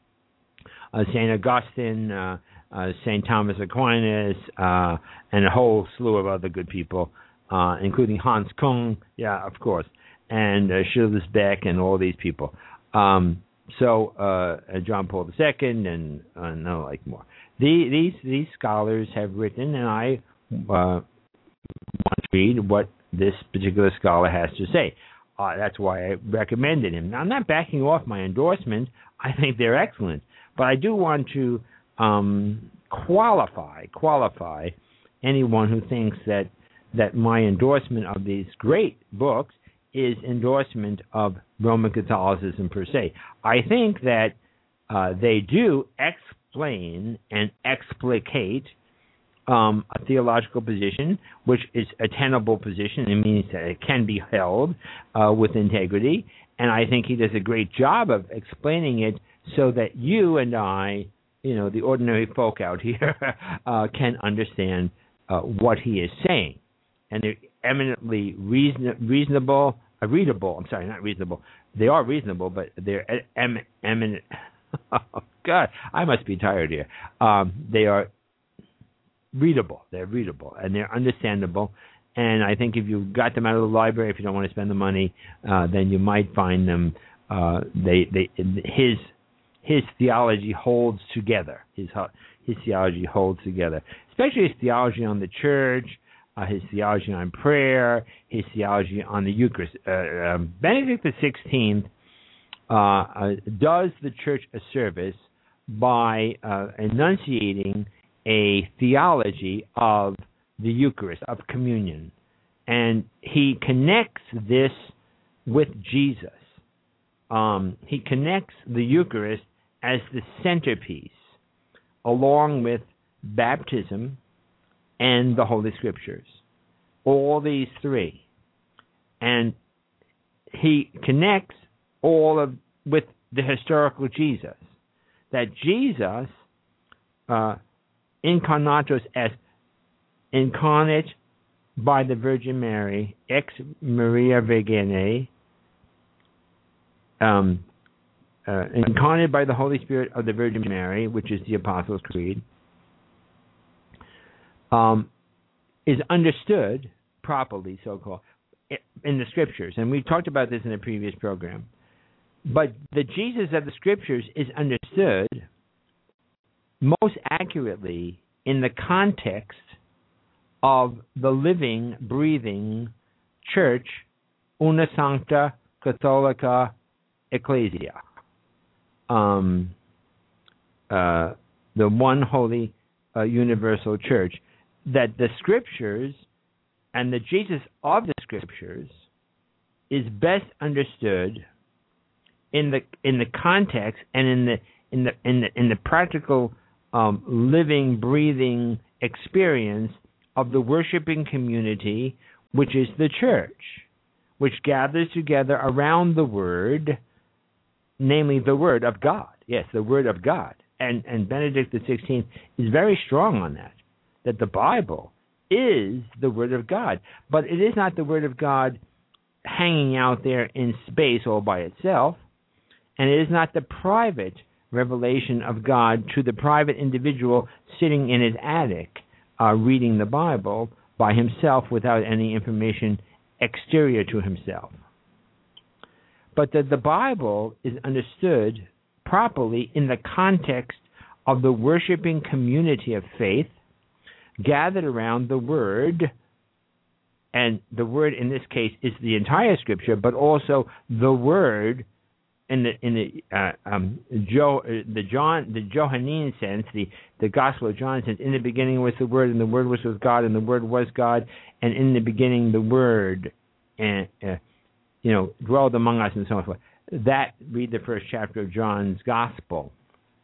uh, Saint Augustine, uh, uh, Saint Thomas Aquinas, uh, and a whole slew of other good people, uh, including Hans Kung, yeah, of course, and uh, Schiller's Beck, and all these people. Um, so uh, John Paul the Second, and uh, no, like more. The, these these scholars have written, and I uh, want to read what this particular scholar has to say. Uh, that's why I recommended him. Now, I'm not backing off my endorsement. I think they're excellent. But I do want to um, qualify qualify anyone who thinks that that my endorsement of these great books is endorsement of Roman Catholicism per se. I think that uh, they do explain and explicate Um, a theological position, which is a tenable position. It means that it can be held uh, with integrity, and I think he does a great job of explaining it so that you and I, you know, the ordinary folk out here, uh, can understand uh, what he is saying. And they're eminently reason, reasonable, uh, readable, I'm sorry, not reasonable. They are reasonable, but they're em- eminent. Oh, God, I must be tired here. Um, they are readable. They're readable, and they're understandable. And I think if you got them out of the library, if you don't want to spend the money, uh, then you might find them. Uh, they, they, his, his theology holds together. His, his theology holds together, especially his theology on the church, uh, his theology on prayer, his theology on the Eucharist. Uh, uh, Benedict the Sixteenth uh, uh, does the church a service by uh, enunciating a theology of the Eucharist, of communion. And he connects this with Jesus. Um, he connects the Eucharist as the centerpiece, along with baptism and the Holy Scriptures. All these three. And he connects all of with the historical Jesus. That Jesus, uh, incarnatus est, incarnate by the Virgin Mary, ex Maria Virgine, um, uh, incarnate by the Holy Spirit of the Virgin Mary, which is the Apostles' Creed, um, is understood properly, so-called, in the Scriptures. And we talked about this in a previous program. But the Jesus of the Scriptures is understood most accurately in the context of the living, breathing church, una sancta catholica ecclesia, um, uh, the one holy uh, universal church, that the Scriptures and the Jesus of the Scriptures is best understood in the in the context and in the in the in the in the practical um, living, breathing experience of the worshiping community, which is the church, which gathers together around the Word, namely the Word of God. Yes, the Word of God. And and Benedict the Sixteenth is very strong on that, that the Bible is the Word of God. But it is not the Word of God hanging out there in space all by itself, and it is not the private revelation of God to the private individual sitting in his attic uh, reading the Bible by himself without any information exterior to himself. But that the Bible is understood properly in the context of the worshiping community of faith gathered around the Word, and the Word in this case is the entire Scripture, but also the Word in the in the uh, um, jo, the John the Johannine sense, the the Gospel of John sense. In the beginning was the Word, and the Word was with God, and the Word was God, and in the beginning the Word, and uh, you know, dwelled among us, and so on. That, read the first chapter of John's Gospel.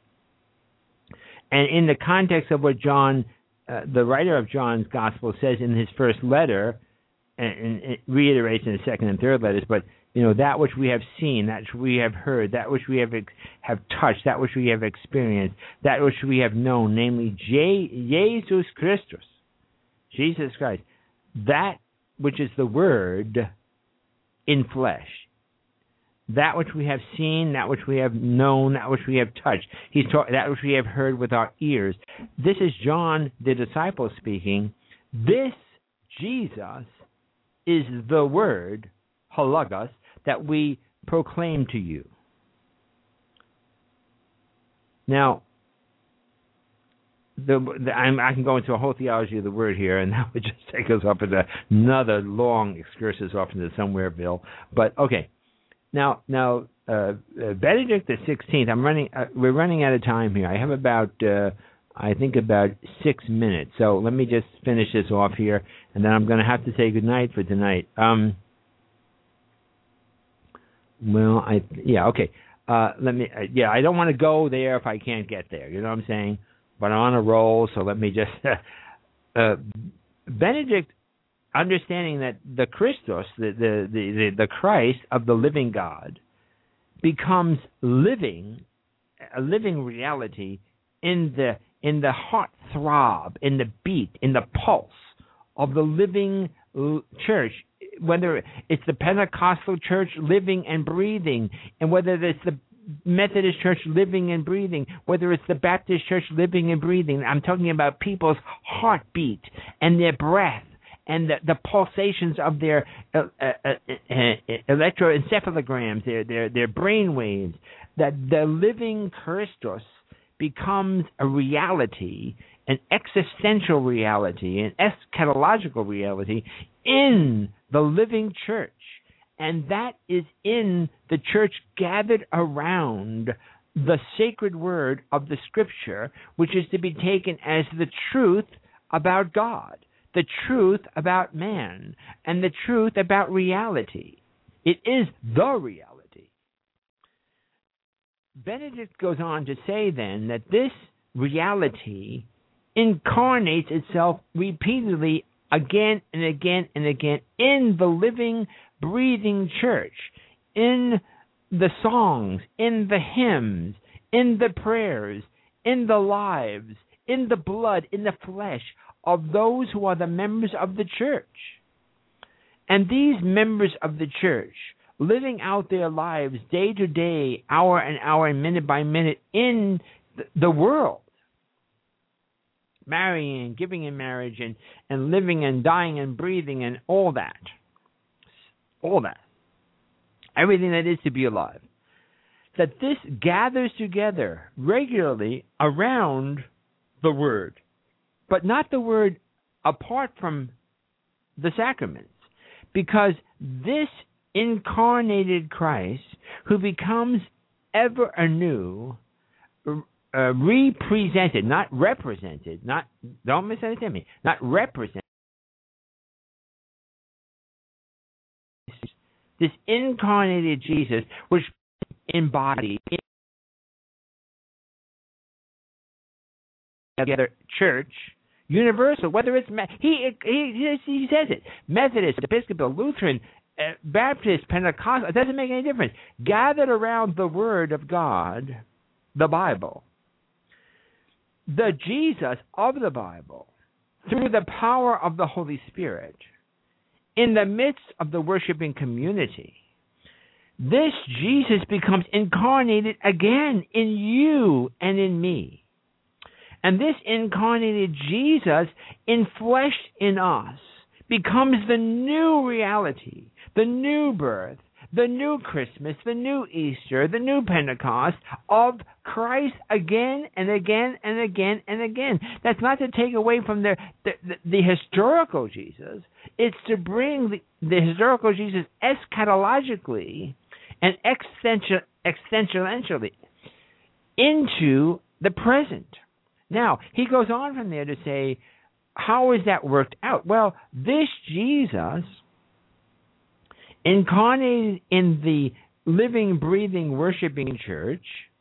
And in the context of what John, uh, the writer of John's Gospel, says in his first letter, and, and it reiterates in the second and third letters, but, you know, that which we have seen, that which we have heard, that which we have ex- have touched, that which we have experienced, that which we have known, namely Je- Jesus Christus, Jesus Christ, that which is the Word in flesh. That which we have seen, that which we have known, that which we have touched. He's ta- that which we have heard with our ears. This is John, the disciple, speaking. This Jesus is the Word, halagos, that we proclaim to you. Now, the, the, I'm, I can go into a whole theology of the Word here, and that would just take us up into another long excursus off into somewhereville. But okay. Now, now, uh, uh, Benedict the sixteenth. I'm running. Uh, we're running out of time here. I have about, uh, I think, about six minutes. So let me just finish this off here, and then I'm going to have to say goodnight for tonight. Um, well, I yeah, okay. Uh, let me. Uh, yeah, I don't want to go there if I can't get there. You know what I'm saying? But I'm on a roll, so let me just. uh, Benedict. Understanding that the Christos, the, the, the, the Christ of the living God, becomes living, a living reality in the in the heart throb, in the beat, in the pulse of the living church, whether it's the Pentecostal church living and breathing, and whether it's the Methodist church living and breathing, whether it's the Baptist church living and breathing. I'm talking about people's heartbeat and their breath, and the, the pulsations of their uh, uh, uh, electroencephalograms, their their their brain waves, that the living Christos becomes a reality, an existential reality, an eschatological reality in the living church. And that is in the church gathered around the sacred word of the Scripture, which is to be taken as the truth about God, the truth about man, and the truth about reality. It is the reality. Benedict goes on to say then that this reality incarnates itself repeatedly again and again and again in the living, breathing church, in the songs, in the hymns, in the prayers, in the lives, in the blood, in the flesh of those who are the members of the church. And these members of the church, living out their lives day to day, hour and hour, and minute by minute in the world, marrying and giving in marriage, and, and living and dying and breathing and all that. All that. Everything that is to be alive. That this gathers together regularly around the Word, but not the Word apart from the sacraments, because this incarnated Christ, who becomes ever anew, uh, represented, not represented, not don't misunderstand me, not represented. This incarnated Jesus, which embodied in together church, universal, whether it's he he he says it, Methodist, Episcopal, Lutheran, uh, Baptist, Pentecostal, it doesn't make any difference. Gathered around the Word of God, the Bible, the Jesus of the Bible, through the power of the Holy Spirit, in the midst of the worshiping community, this Jesus becomes incarnated again in you and in me. And this incarnated Jesus, infleshed in us, becomes the new reality, the new birth, the new Christmas, the new Easter, the new Pentecost of Christ again and again and again and again. That's not to take away from the, the, the, the historical Jesus. It's to bring the, the historical Jesus eschatologically and existential, existentially into the present. Now, he goes on from there to say, how is that worked out? Well, this Jesus, incarnated in the living, breathing, worshiping church,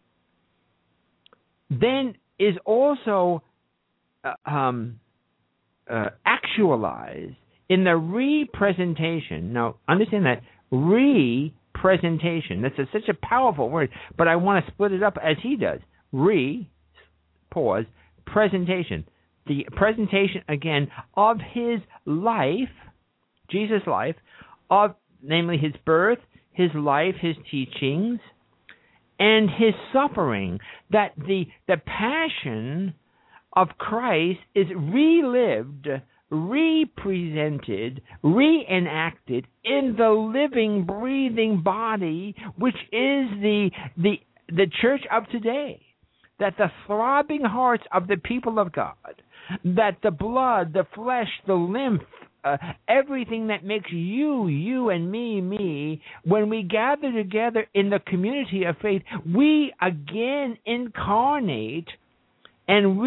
then is also uh, um, uh, actualized in the representation. Now, understand that, representation. That's a, such a powerful word, but I want to split it up as he does. Re, pause, presentation. The presentation, again, of his life, Jesus' life, of namely his birth, his life, his teachings, and his suffering, that the the passion of Christ is relived, represented, reenacted in the living, breathing body, which is the the the church of today. That the throbbing hearts of the people of God, that the blood, the flesh, the lymph, uh, everything that makes you, you and me, me, when we gather together in the community of faith, we again incarnate and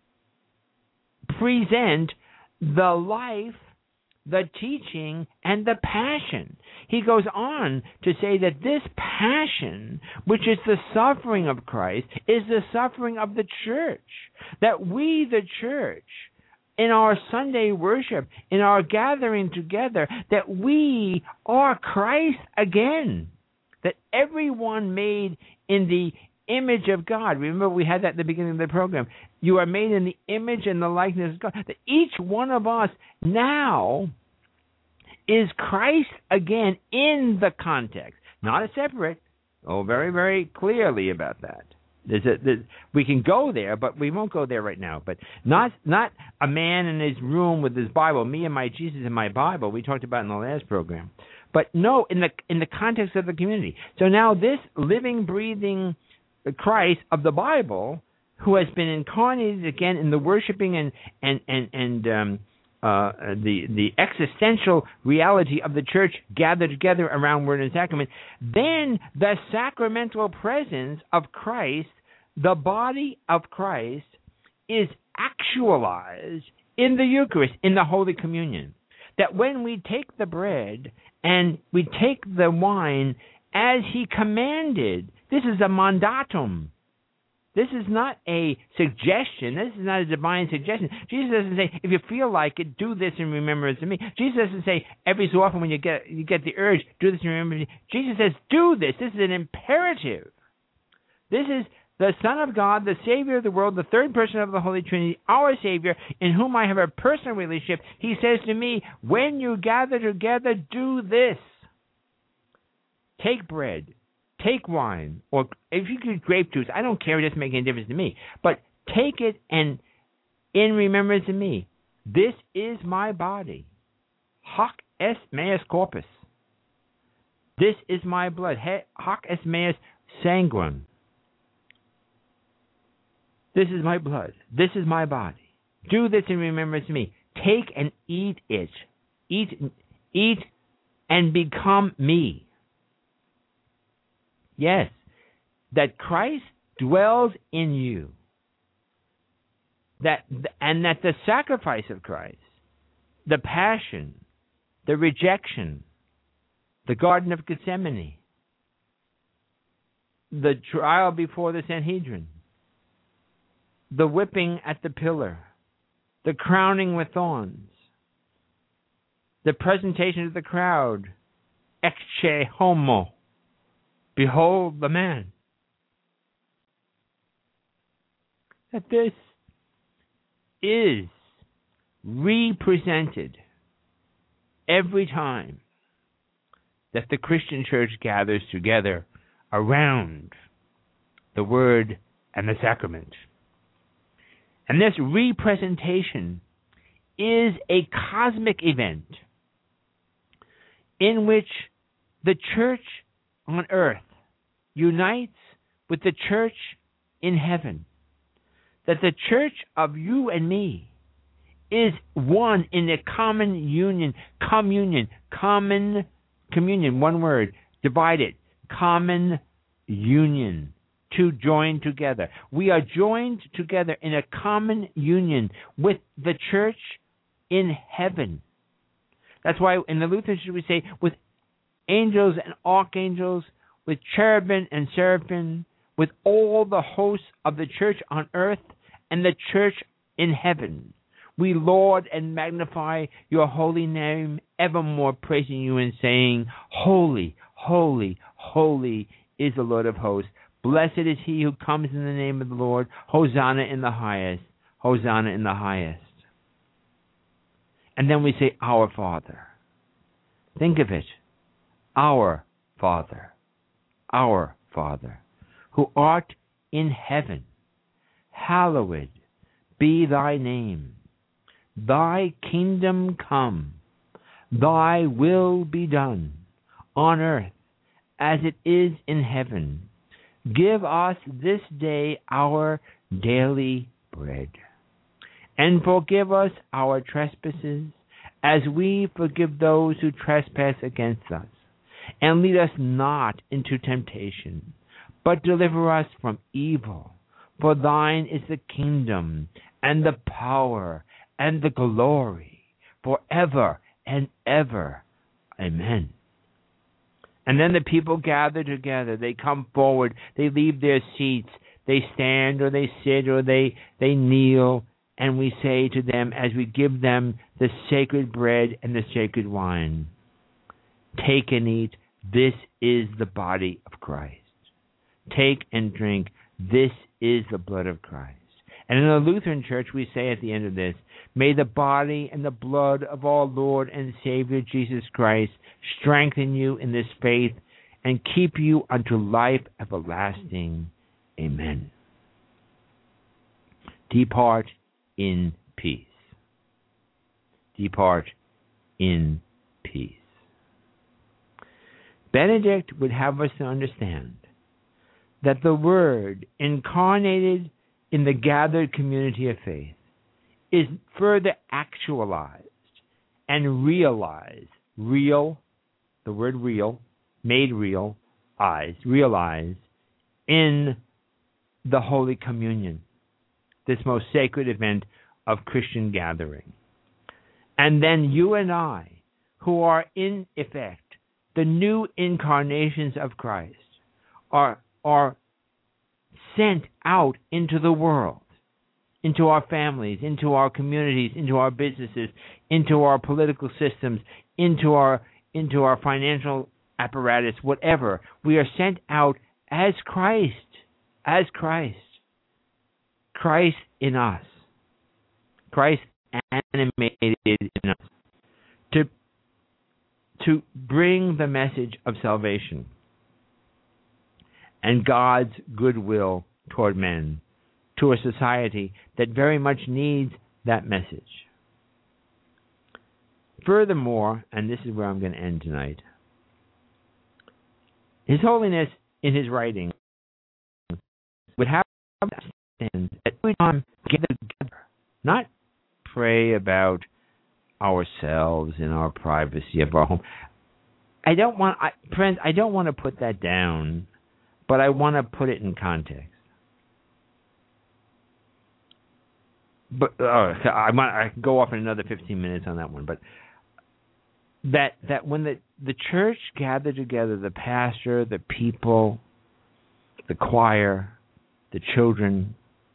represent the life, the teaching, and the passion. He goes on to say that this passion, which is the suffering of Christ, is the suffering of the church. That we, the church, in our Sunday worship, in our gathering together, that we are Christ again. That everyone made in the image of God. Remember, we had that at the beginning of the program. You are made in the image and the likeness of God. That each one of us now is Christ again in the context, not a separate. Oh, very, very clearly about that. There's a, there's, we can go there, but we won't go there right now. But not not a man in his room with his Bible, me and my Jesus and my Bible. We talked about in the last program. But no, in the in the context of the community. So now this living, breathing Christ of the Bible, who has been incarnated again in the worshiping and and and and um, uh, the the existential reality of the church gathered together around Word and Sacrament, then the sacramental presence of Christ, the body of Christ, is actualized in the Eucharist, in the Holy Communion. That when we take the bread and we take the wine as he commanded, this is a mandatum. This is not a suggestion. This is not a divine suggestion. Jesus doesn't say, if you feel like it, do this in remembrance of me. Jesus doesn't say, every so often when you get you get the urge, do this in remembrance of me. Jesus says, do this. This is an imperative. This is the Son of God, the Savior of the world, the third person of the Holy Trinity, our Savior, in whom I have a personal relationship. He says to me, when you gather together, do this. Take bread. Take wine, or if you could grape juice, I don't care, it doesn't make any difference to me. But take it and in remembrance of me. This is my body. Hoc est meus corpus. This is my blood. Hoc est meus sanguine. This is my blood. This is my body. Do this in remembrance of me. Take and eat it. Eat, eat and become me. Yes, that Christ dwells in you, that and that the sacrifice of Christ, the passion, the rejection, the Garden of Gethsemane, the trial before the Sanhedrin, the whipping at the pillar, the crowning with thorns, the presentation to the crowd, ecce homo. Behold the man. That this is represented every time that the Christian church gathers together around the Word and the Sacrament. And this representation is a cosmic event in which the church on earth unites with the church in heaven. That the church of you and me is one in a common union, communion, common communion, one word, divided, common union, to join together. We are joined together in a common union with the church in heaven. That's why in the Lutheran Church we say with angels and archangels, with cherubim and seraphim, with all the hosts of the church on earth and the church in heaven. We laud and magnify your holy name, evermore praising you and saying, Holy, holy, holy is the Lord of hosts. Blessed is he who comes in the name of the Lord. Hosanna in the highest. Hosanna in the highest. And then we say, Our Father. Think of it. Our Father. Our Father, who art in heaven, hallowed be thy name. Thy kingdom come. Thy will be done on earth as it is in heaven. Give us this day our daily bread. And forgive us our trespasses as we forgive those who trespass against us. And lead us not into temptation, but deliver us from evil. For thine is the kingdom, and the power, and the glory, forever and ever. Amen. And then the people gather together. They come forward. They leave their seats. They stand or they sit or they, they kneel. And we say to them as we give them the sacred bread and the sacred wine, take and eat. This is the body of Christ. Take and drink. This is the blood of Christ. And in the Lutheran Church, we say at the end of this, may the body and the blood of our Lord and Savior Jesus Christ strengthen you in this faith and keep you unto life everlasting. Amen. Depart in peace. Depart in peace. Benedict would have us to understand that the Word incarnated in the gathered community of faith is further actualized and realized, real, the word real, made real, eyes, realized in the Holy Communion, this most sacred event of Christian gathering. And then you and I, who are in effect the new incarnations of Christ, are, are sent out into the world, into our families, into our communities, into our businesses, into our political systems, into our into our financial apparatus, whatever. We are sent out as Christ, as Christ. Christ in us. Christ animated in us. To, to bring the message of salvation and God's goodwill toward men to a society that very much needs that message. Furthermore, and this is where I'm going to end tonight, His Holiness in his writing would have us understand that every time we gather together, not pray about ourselves in our privacy of our home. I don't want, I, friends, I don't want to put that down, but I want to put it in context. But uh, I might I can go off in another fifteen minutes on that one. But that that when the the church gathered together, the pastor, the people, the choir, the children,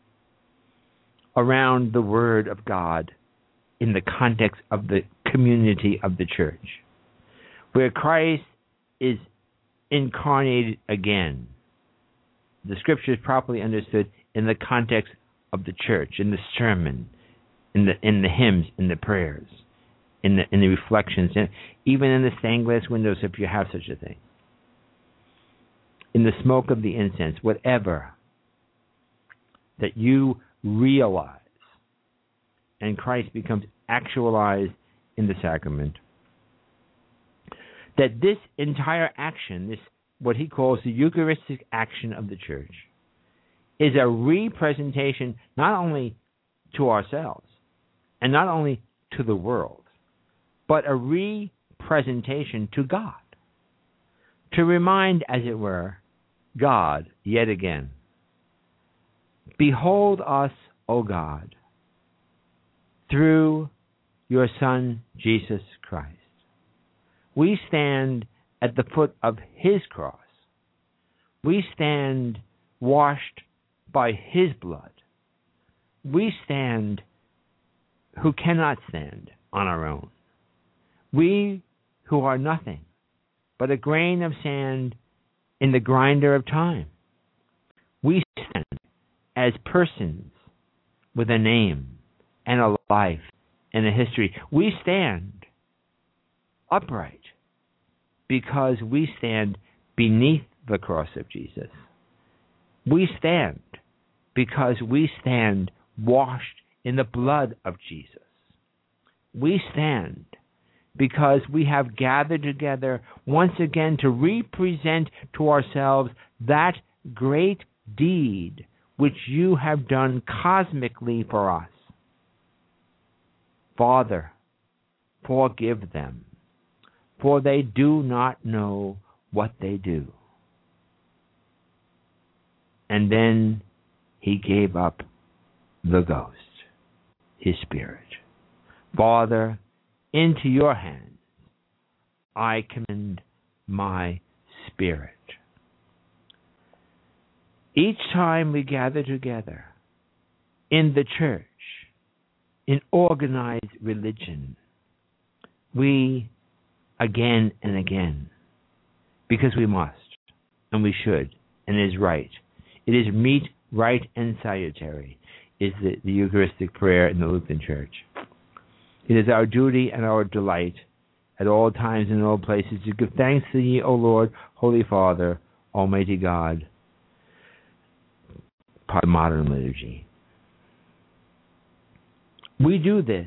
around the Word of God, in the context of the community of the church, where Christ is incarnated again. The Scripture is properly understood in the context of the church, in the sermon, in the in the hymns, in the prayers, in the in the reflections, and even in the stained glass windows, if you have such a thing. In the smoke of the incense, whatever that you realize, and Christ becomes actualized in the sacrament. That this entire action, this what he calls the Eucharistic action of the Church, is a representation not only to ourselves and not only to the world, but a representation to God, to remind, as it were, God yet again, behold us, O God, through your Son, Jesus Christ. We stand at the foot of his cross. We stand washed by his blood. We stand who cannot stand on our own. We who are nothing but a grain of sand in the grinder of time. We stand as persons with a name and a life and a history. We stand upright because we stand beneath the cross of Jesus. We stand because we stand washed in the blood of Jesus. We stand because we have gathered together once again to represent to ourselves that great deed which you have done cosmically for us. Father, forgive them, for they do not know what they do. And then he gave up the ghost, his spirit. Father, into your hands I commend my spirit. Each time we gather together in the church, in organized religion, we again and again, because we must, and we should, and it is right. It is meet, right, and salutary, is the, the Eucharistic prayer in the Lutheran Church. It is our duty and our delight at all times and in all places to give thanks to thee, O Lord, Holy Father, Almighty God, part of modern liturgy. We do this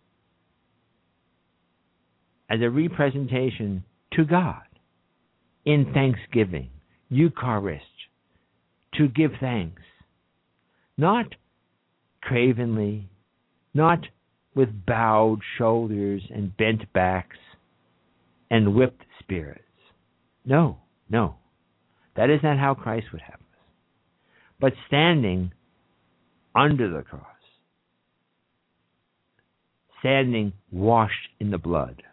as a representation to God in thanksgiving, Eucharist, to give thanks, not cravenly, not with bowed shoulders and bent backs and whipped spirits. No, no. That is not how Christ would have us. But standing under the cross, standing washed in the blood,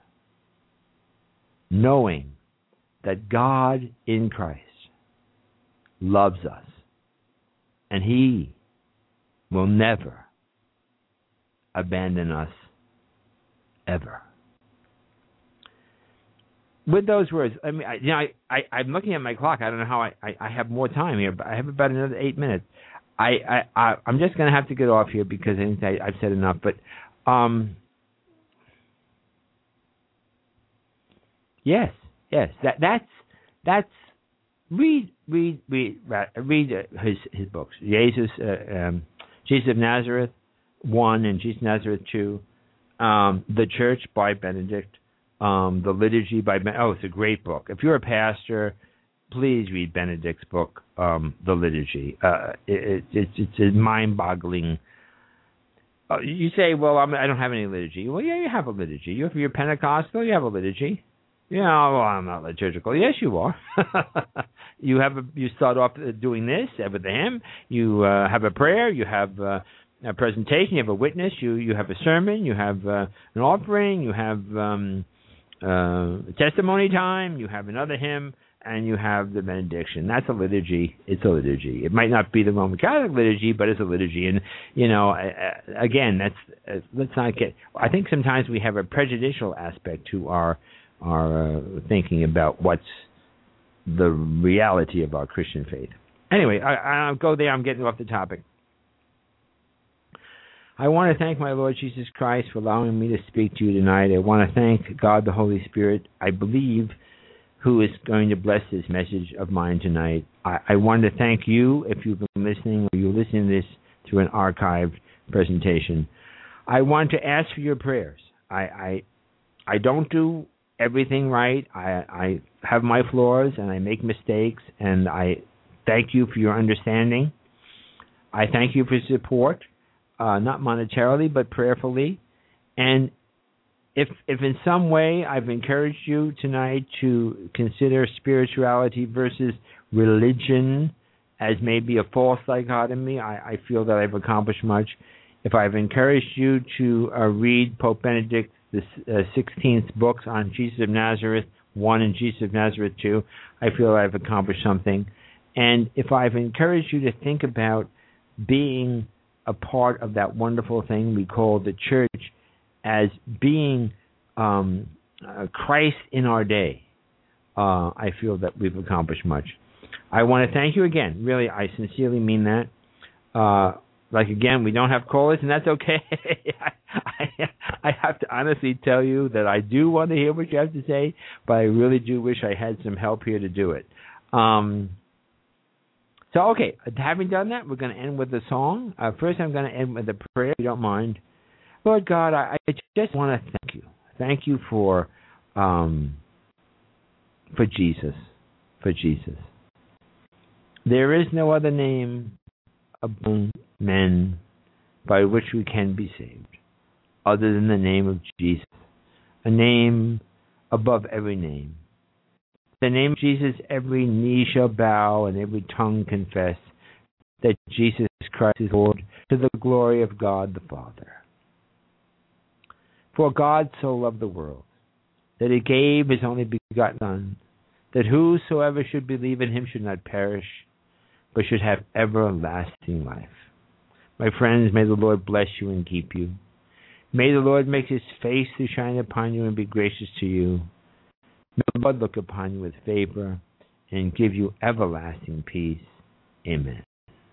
knowing that God in Christ loves us, and he will never abandon us, ever. With those words, I mean, I, you know, I, I, I'm looking at my clock. I don't know how I, I, I have more time here, but I have about another eight minutes. I, I, I I'm just going to have to get off here because I think I, I've said enough. But um, yes, yes, that that's that's read read read read his his books. Jesus, uh, um, Jesus of Nazareth one and Jesus of Nazareth two, um, The Church by Benedict. Um, the Liturgy by Ben- oh, it's a great book. If you're a pastor, please read Benedict's book, um, The Liturgy. Uh, it, it, it's it's a mind-boggling. Uh, you say, well, I'm, I don't have any liturgy. Well, yeah, you have a liturgy. If you're Pentecostal, you have a liturgy. Yeah, well, I'm not liturgical. Yes, you are. you have a, you start off doing this with the hymn. You uh, have a prayer. You have uh, a presentation. You have a witness. You you have a sermon. You have uh, an offering. You have um, Uh, testimony time, you have another hymn, and you have the benediction. That's a liturgy. It's a liturgy. It might not be the Roman Catholic liturgy, but it's a liturgy. And, you know, uh, again, that's uh, let's not get... I think sometimes we have a prejudicial aspect to our, our uh, thinking about what's the reality of our Christian faith. Anyway, I, I'll go there. I'm getting off the topic. I want to thank my Lord Jesus Christ for allowing me to speak to you tonight. I want to thank God the Holy Spirit, I believe, who is going to bless this message of mine tonight. I, I want to thank you if you've been listening or you're listening to this through an archived presentation. I want to ask for your prayers. I I, I don't do everything right. I, I have my flaws and I make mistakes, and I thank you for your understanding. I thank you for support, uh, not monetarily, but prayerfully. And if if in some way I've encouraged you tonight to consider spirituality versus religion as maybe a false dichotomy, I, I feel that I've accomplished much. If I've encouraged you to uh, read Pope Benedict the uh, sixteenth books on Jesus of Nazareth one and Jesus of Nazareth two, I feel I've accomplished something. And if I've encouraged you to think about being a part of that wonderful thing we call the church as being um, uh, Christ in our day, uh, I feel that we've accomplished much. I want to thank you again. Really, I sincerely mean that. Uh, Like, again, we don't have callers, and that's okay. I, I, I have to honestly tell you that I do want to hear what you have to say, but I really do wish I had some help here to do it. Um, so, okay, having done that, we're going to end with a song. Uh, first, I'm going to end with a prayer, if you don't mind. Lord God, I, I just want to thank you. Thank you for um, for Jesus, for Jesus. There is no other name among men by which we can be saved, other than the name of Jesus, a name above every name. The name of Jesus, every knee shall bow and every tongue confess that Jesus Christ is Lord, to the glory of God the Father. For God so loved the world, that he gave his only begotten Son, that whosoever should believe in him should not perish, but should have everlasting life. My friends, may the Lord bless you and keep you. May the Lord make his face to shine upon you and be gracious to you. May the Lord look upon you with favor and give you everlasting peace. Amen.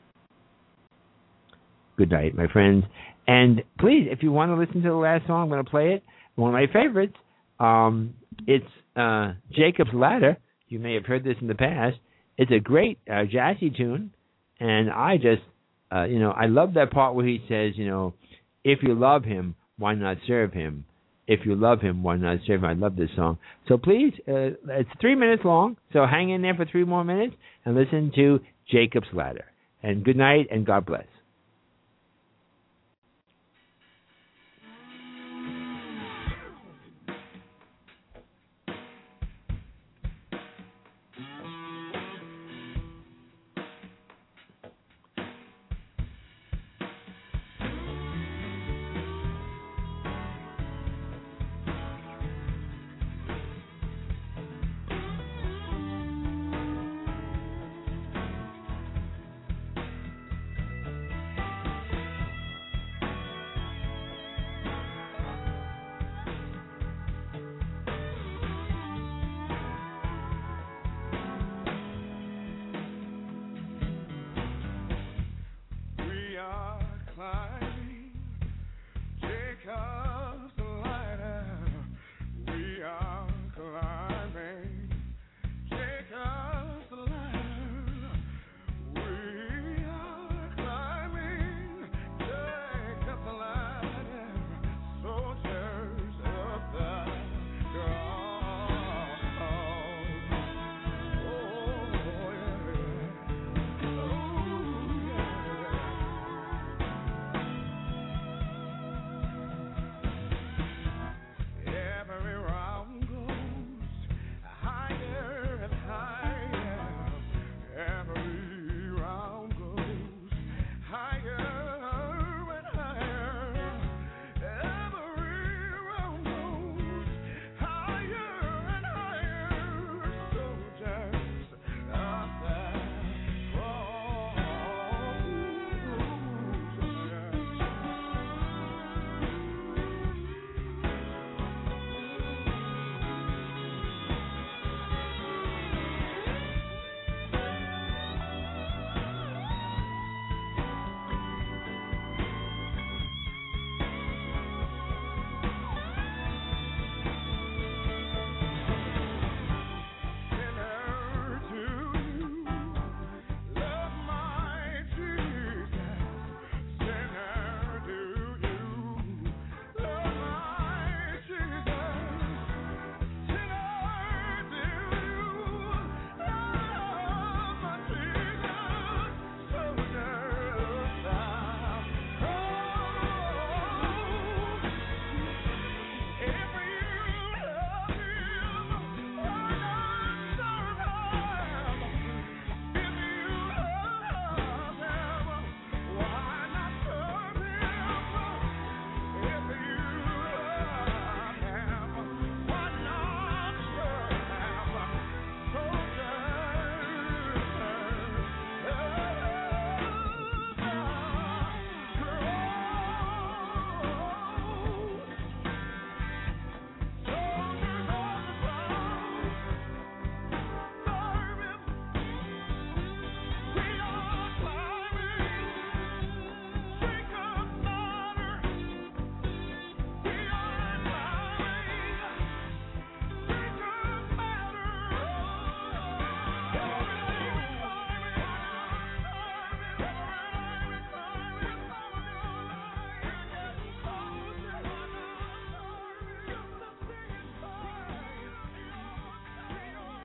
Good night, my friends. And please, if you want to listen to the last song, I'm going to play it. One of my favorites. Um, it's uh, Jacob's Ladder. You may have heard this in the past. It's a great uh, jazzy tune, and I just, uh, you know, I love that part where he says, you know, if you love him, why not serve him? If you love him, why not serve him? I love this song. So please, uh, it's three minutes long, so hang in there for three more minutes and listen to Jacob's Ladder. And good night, and God bless.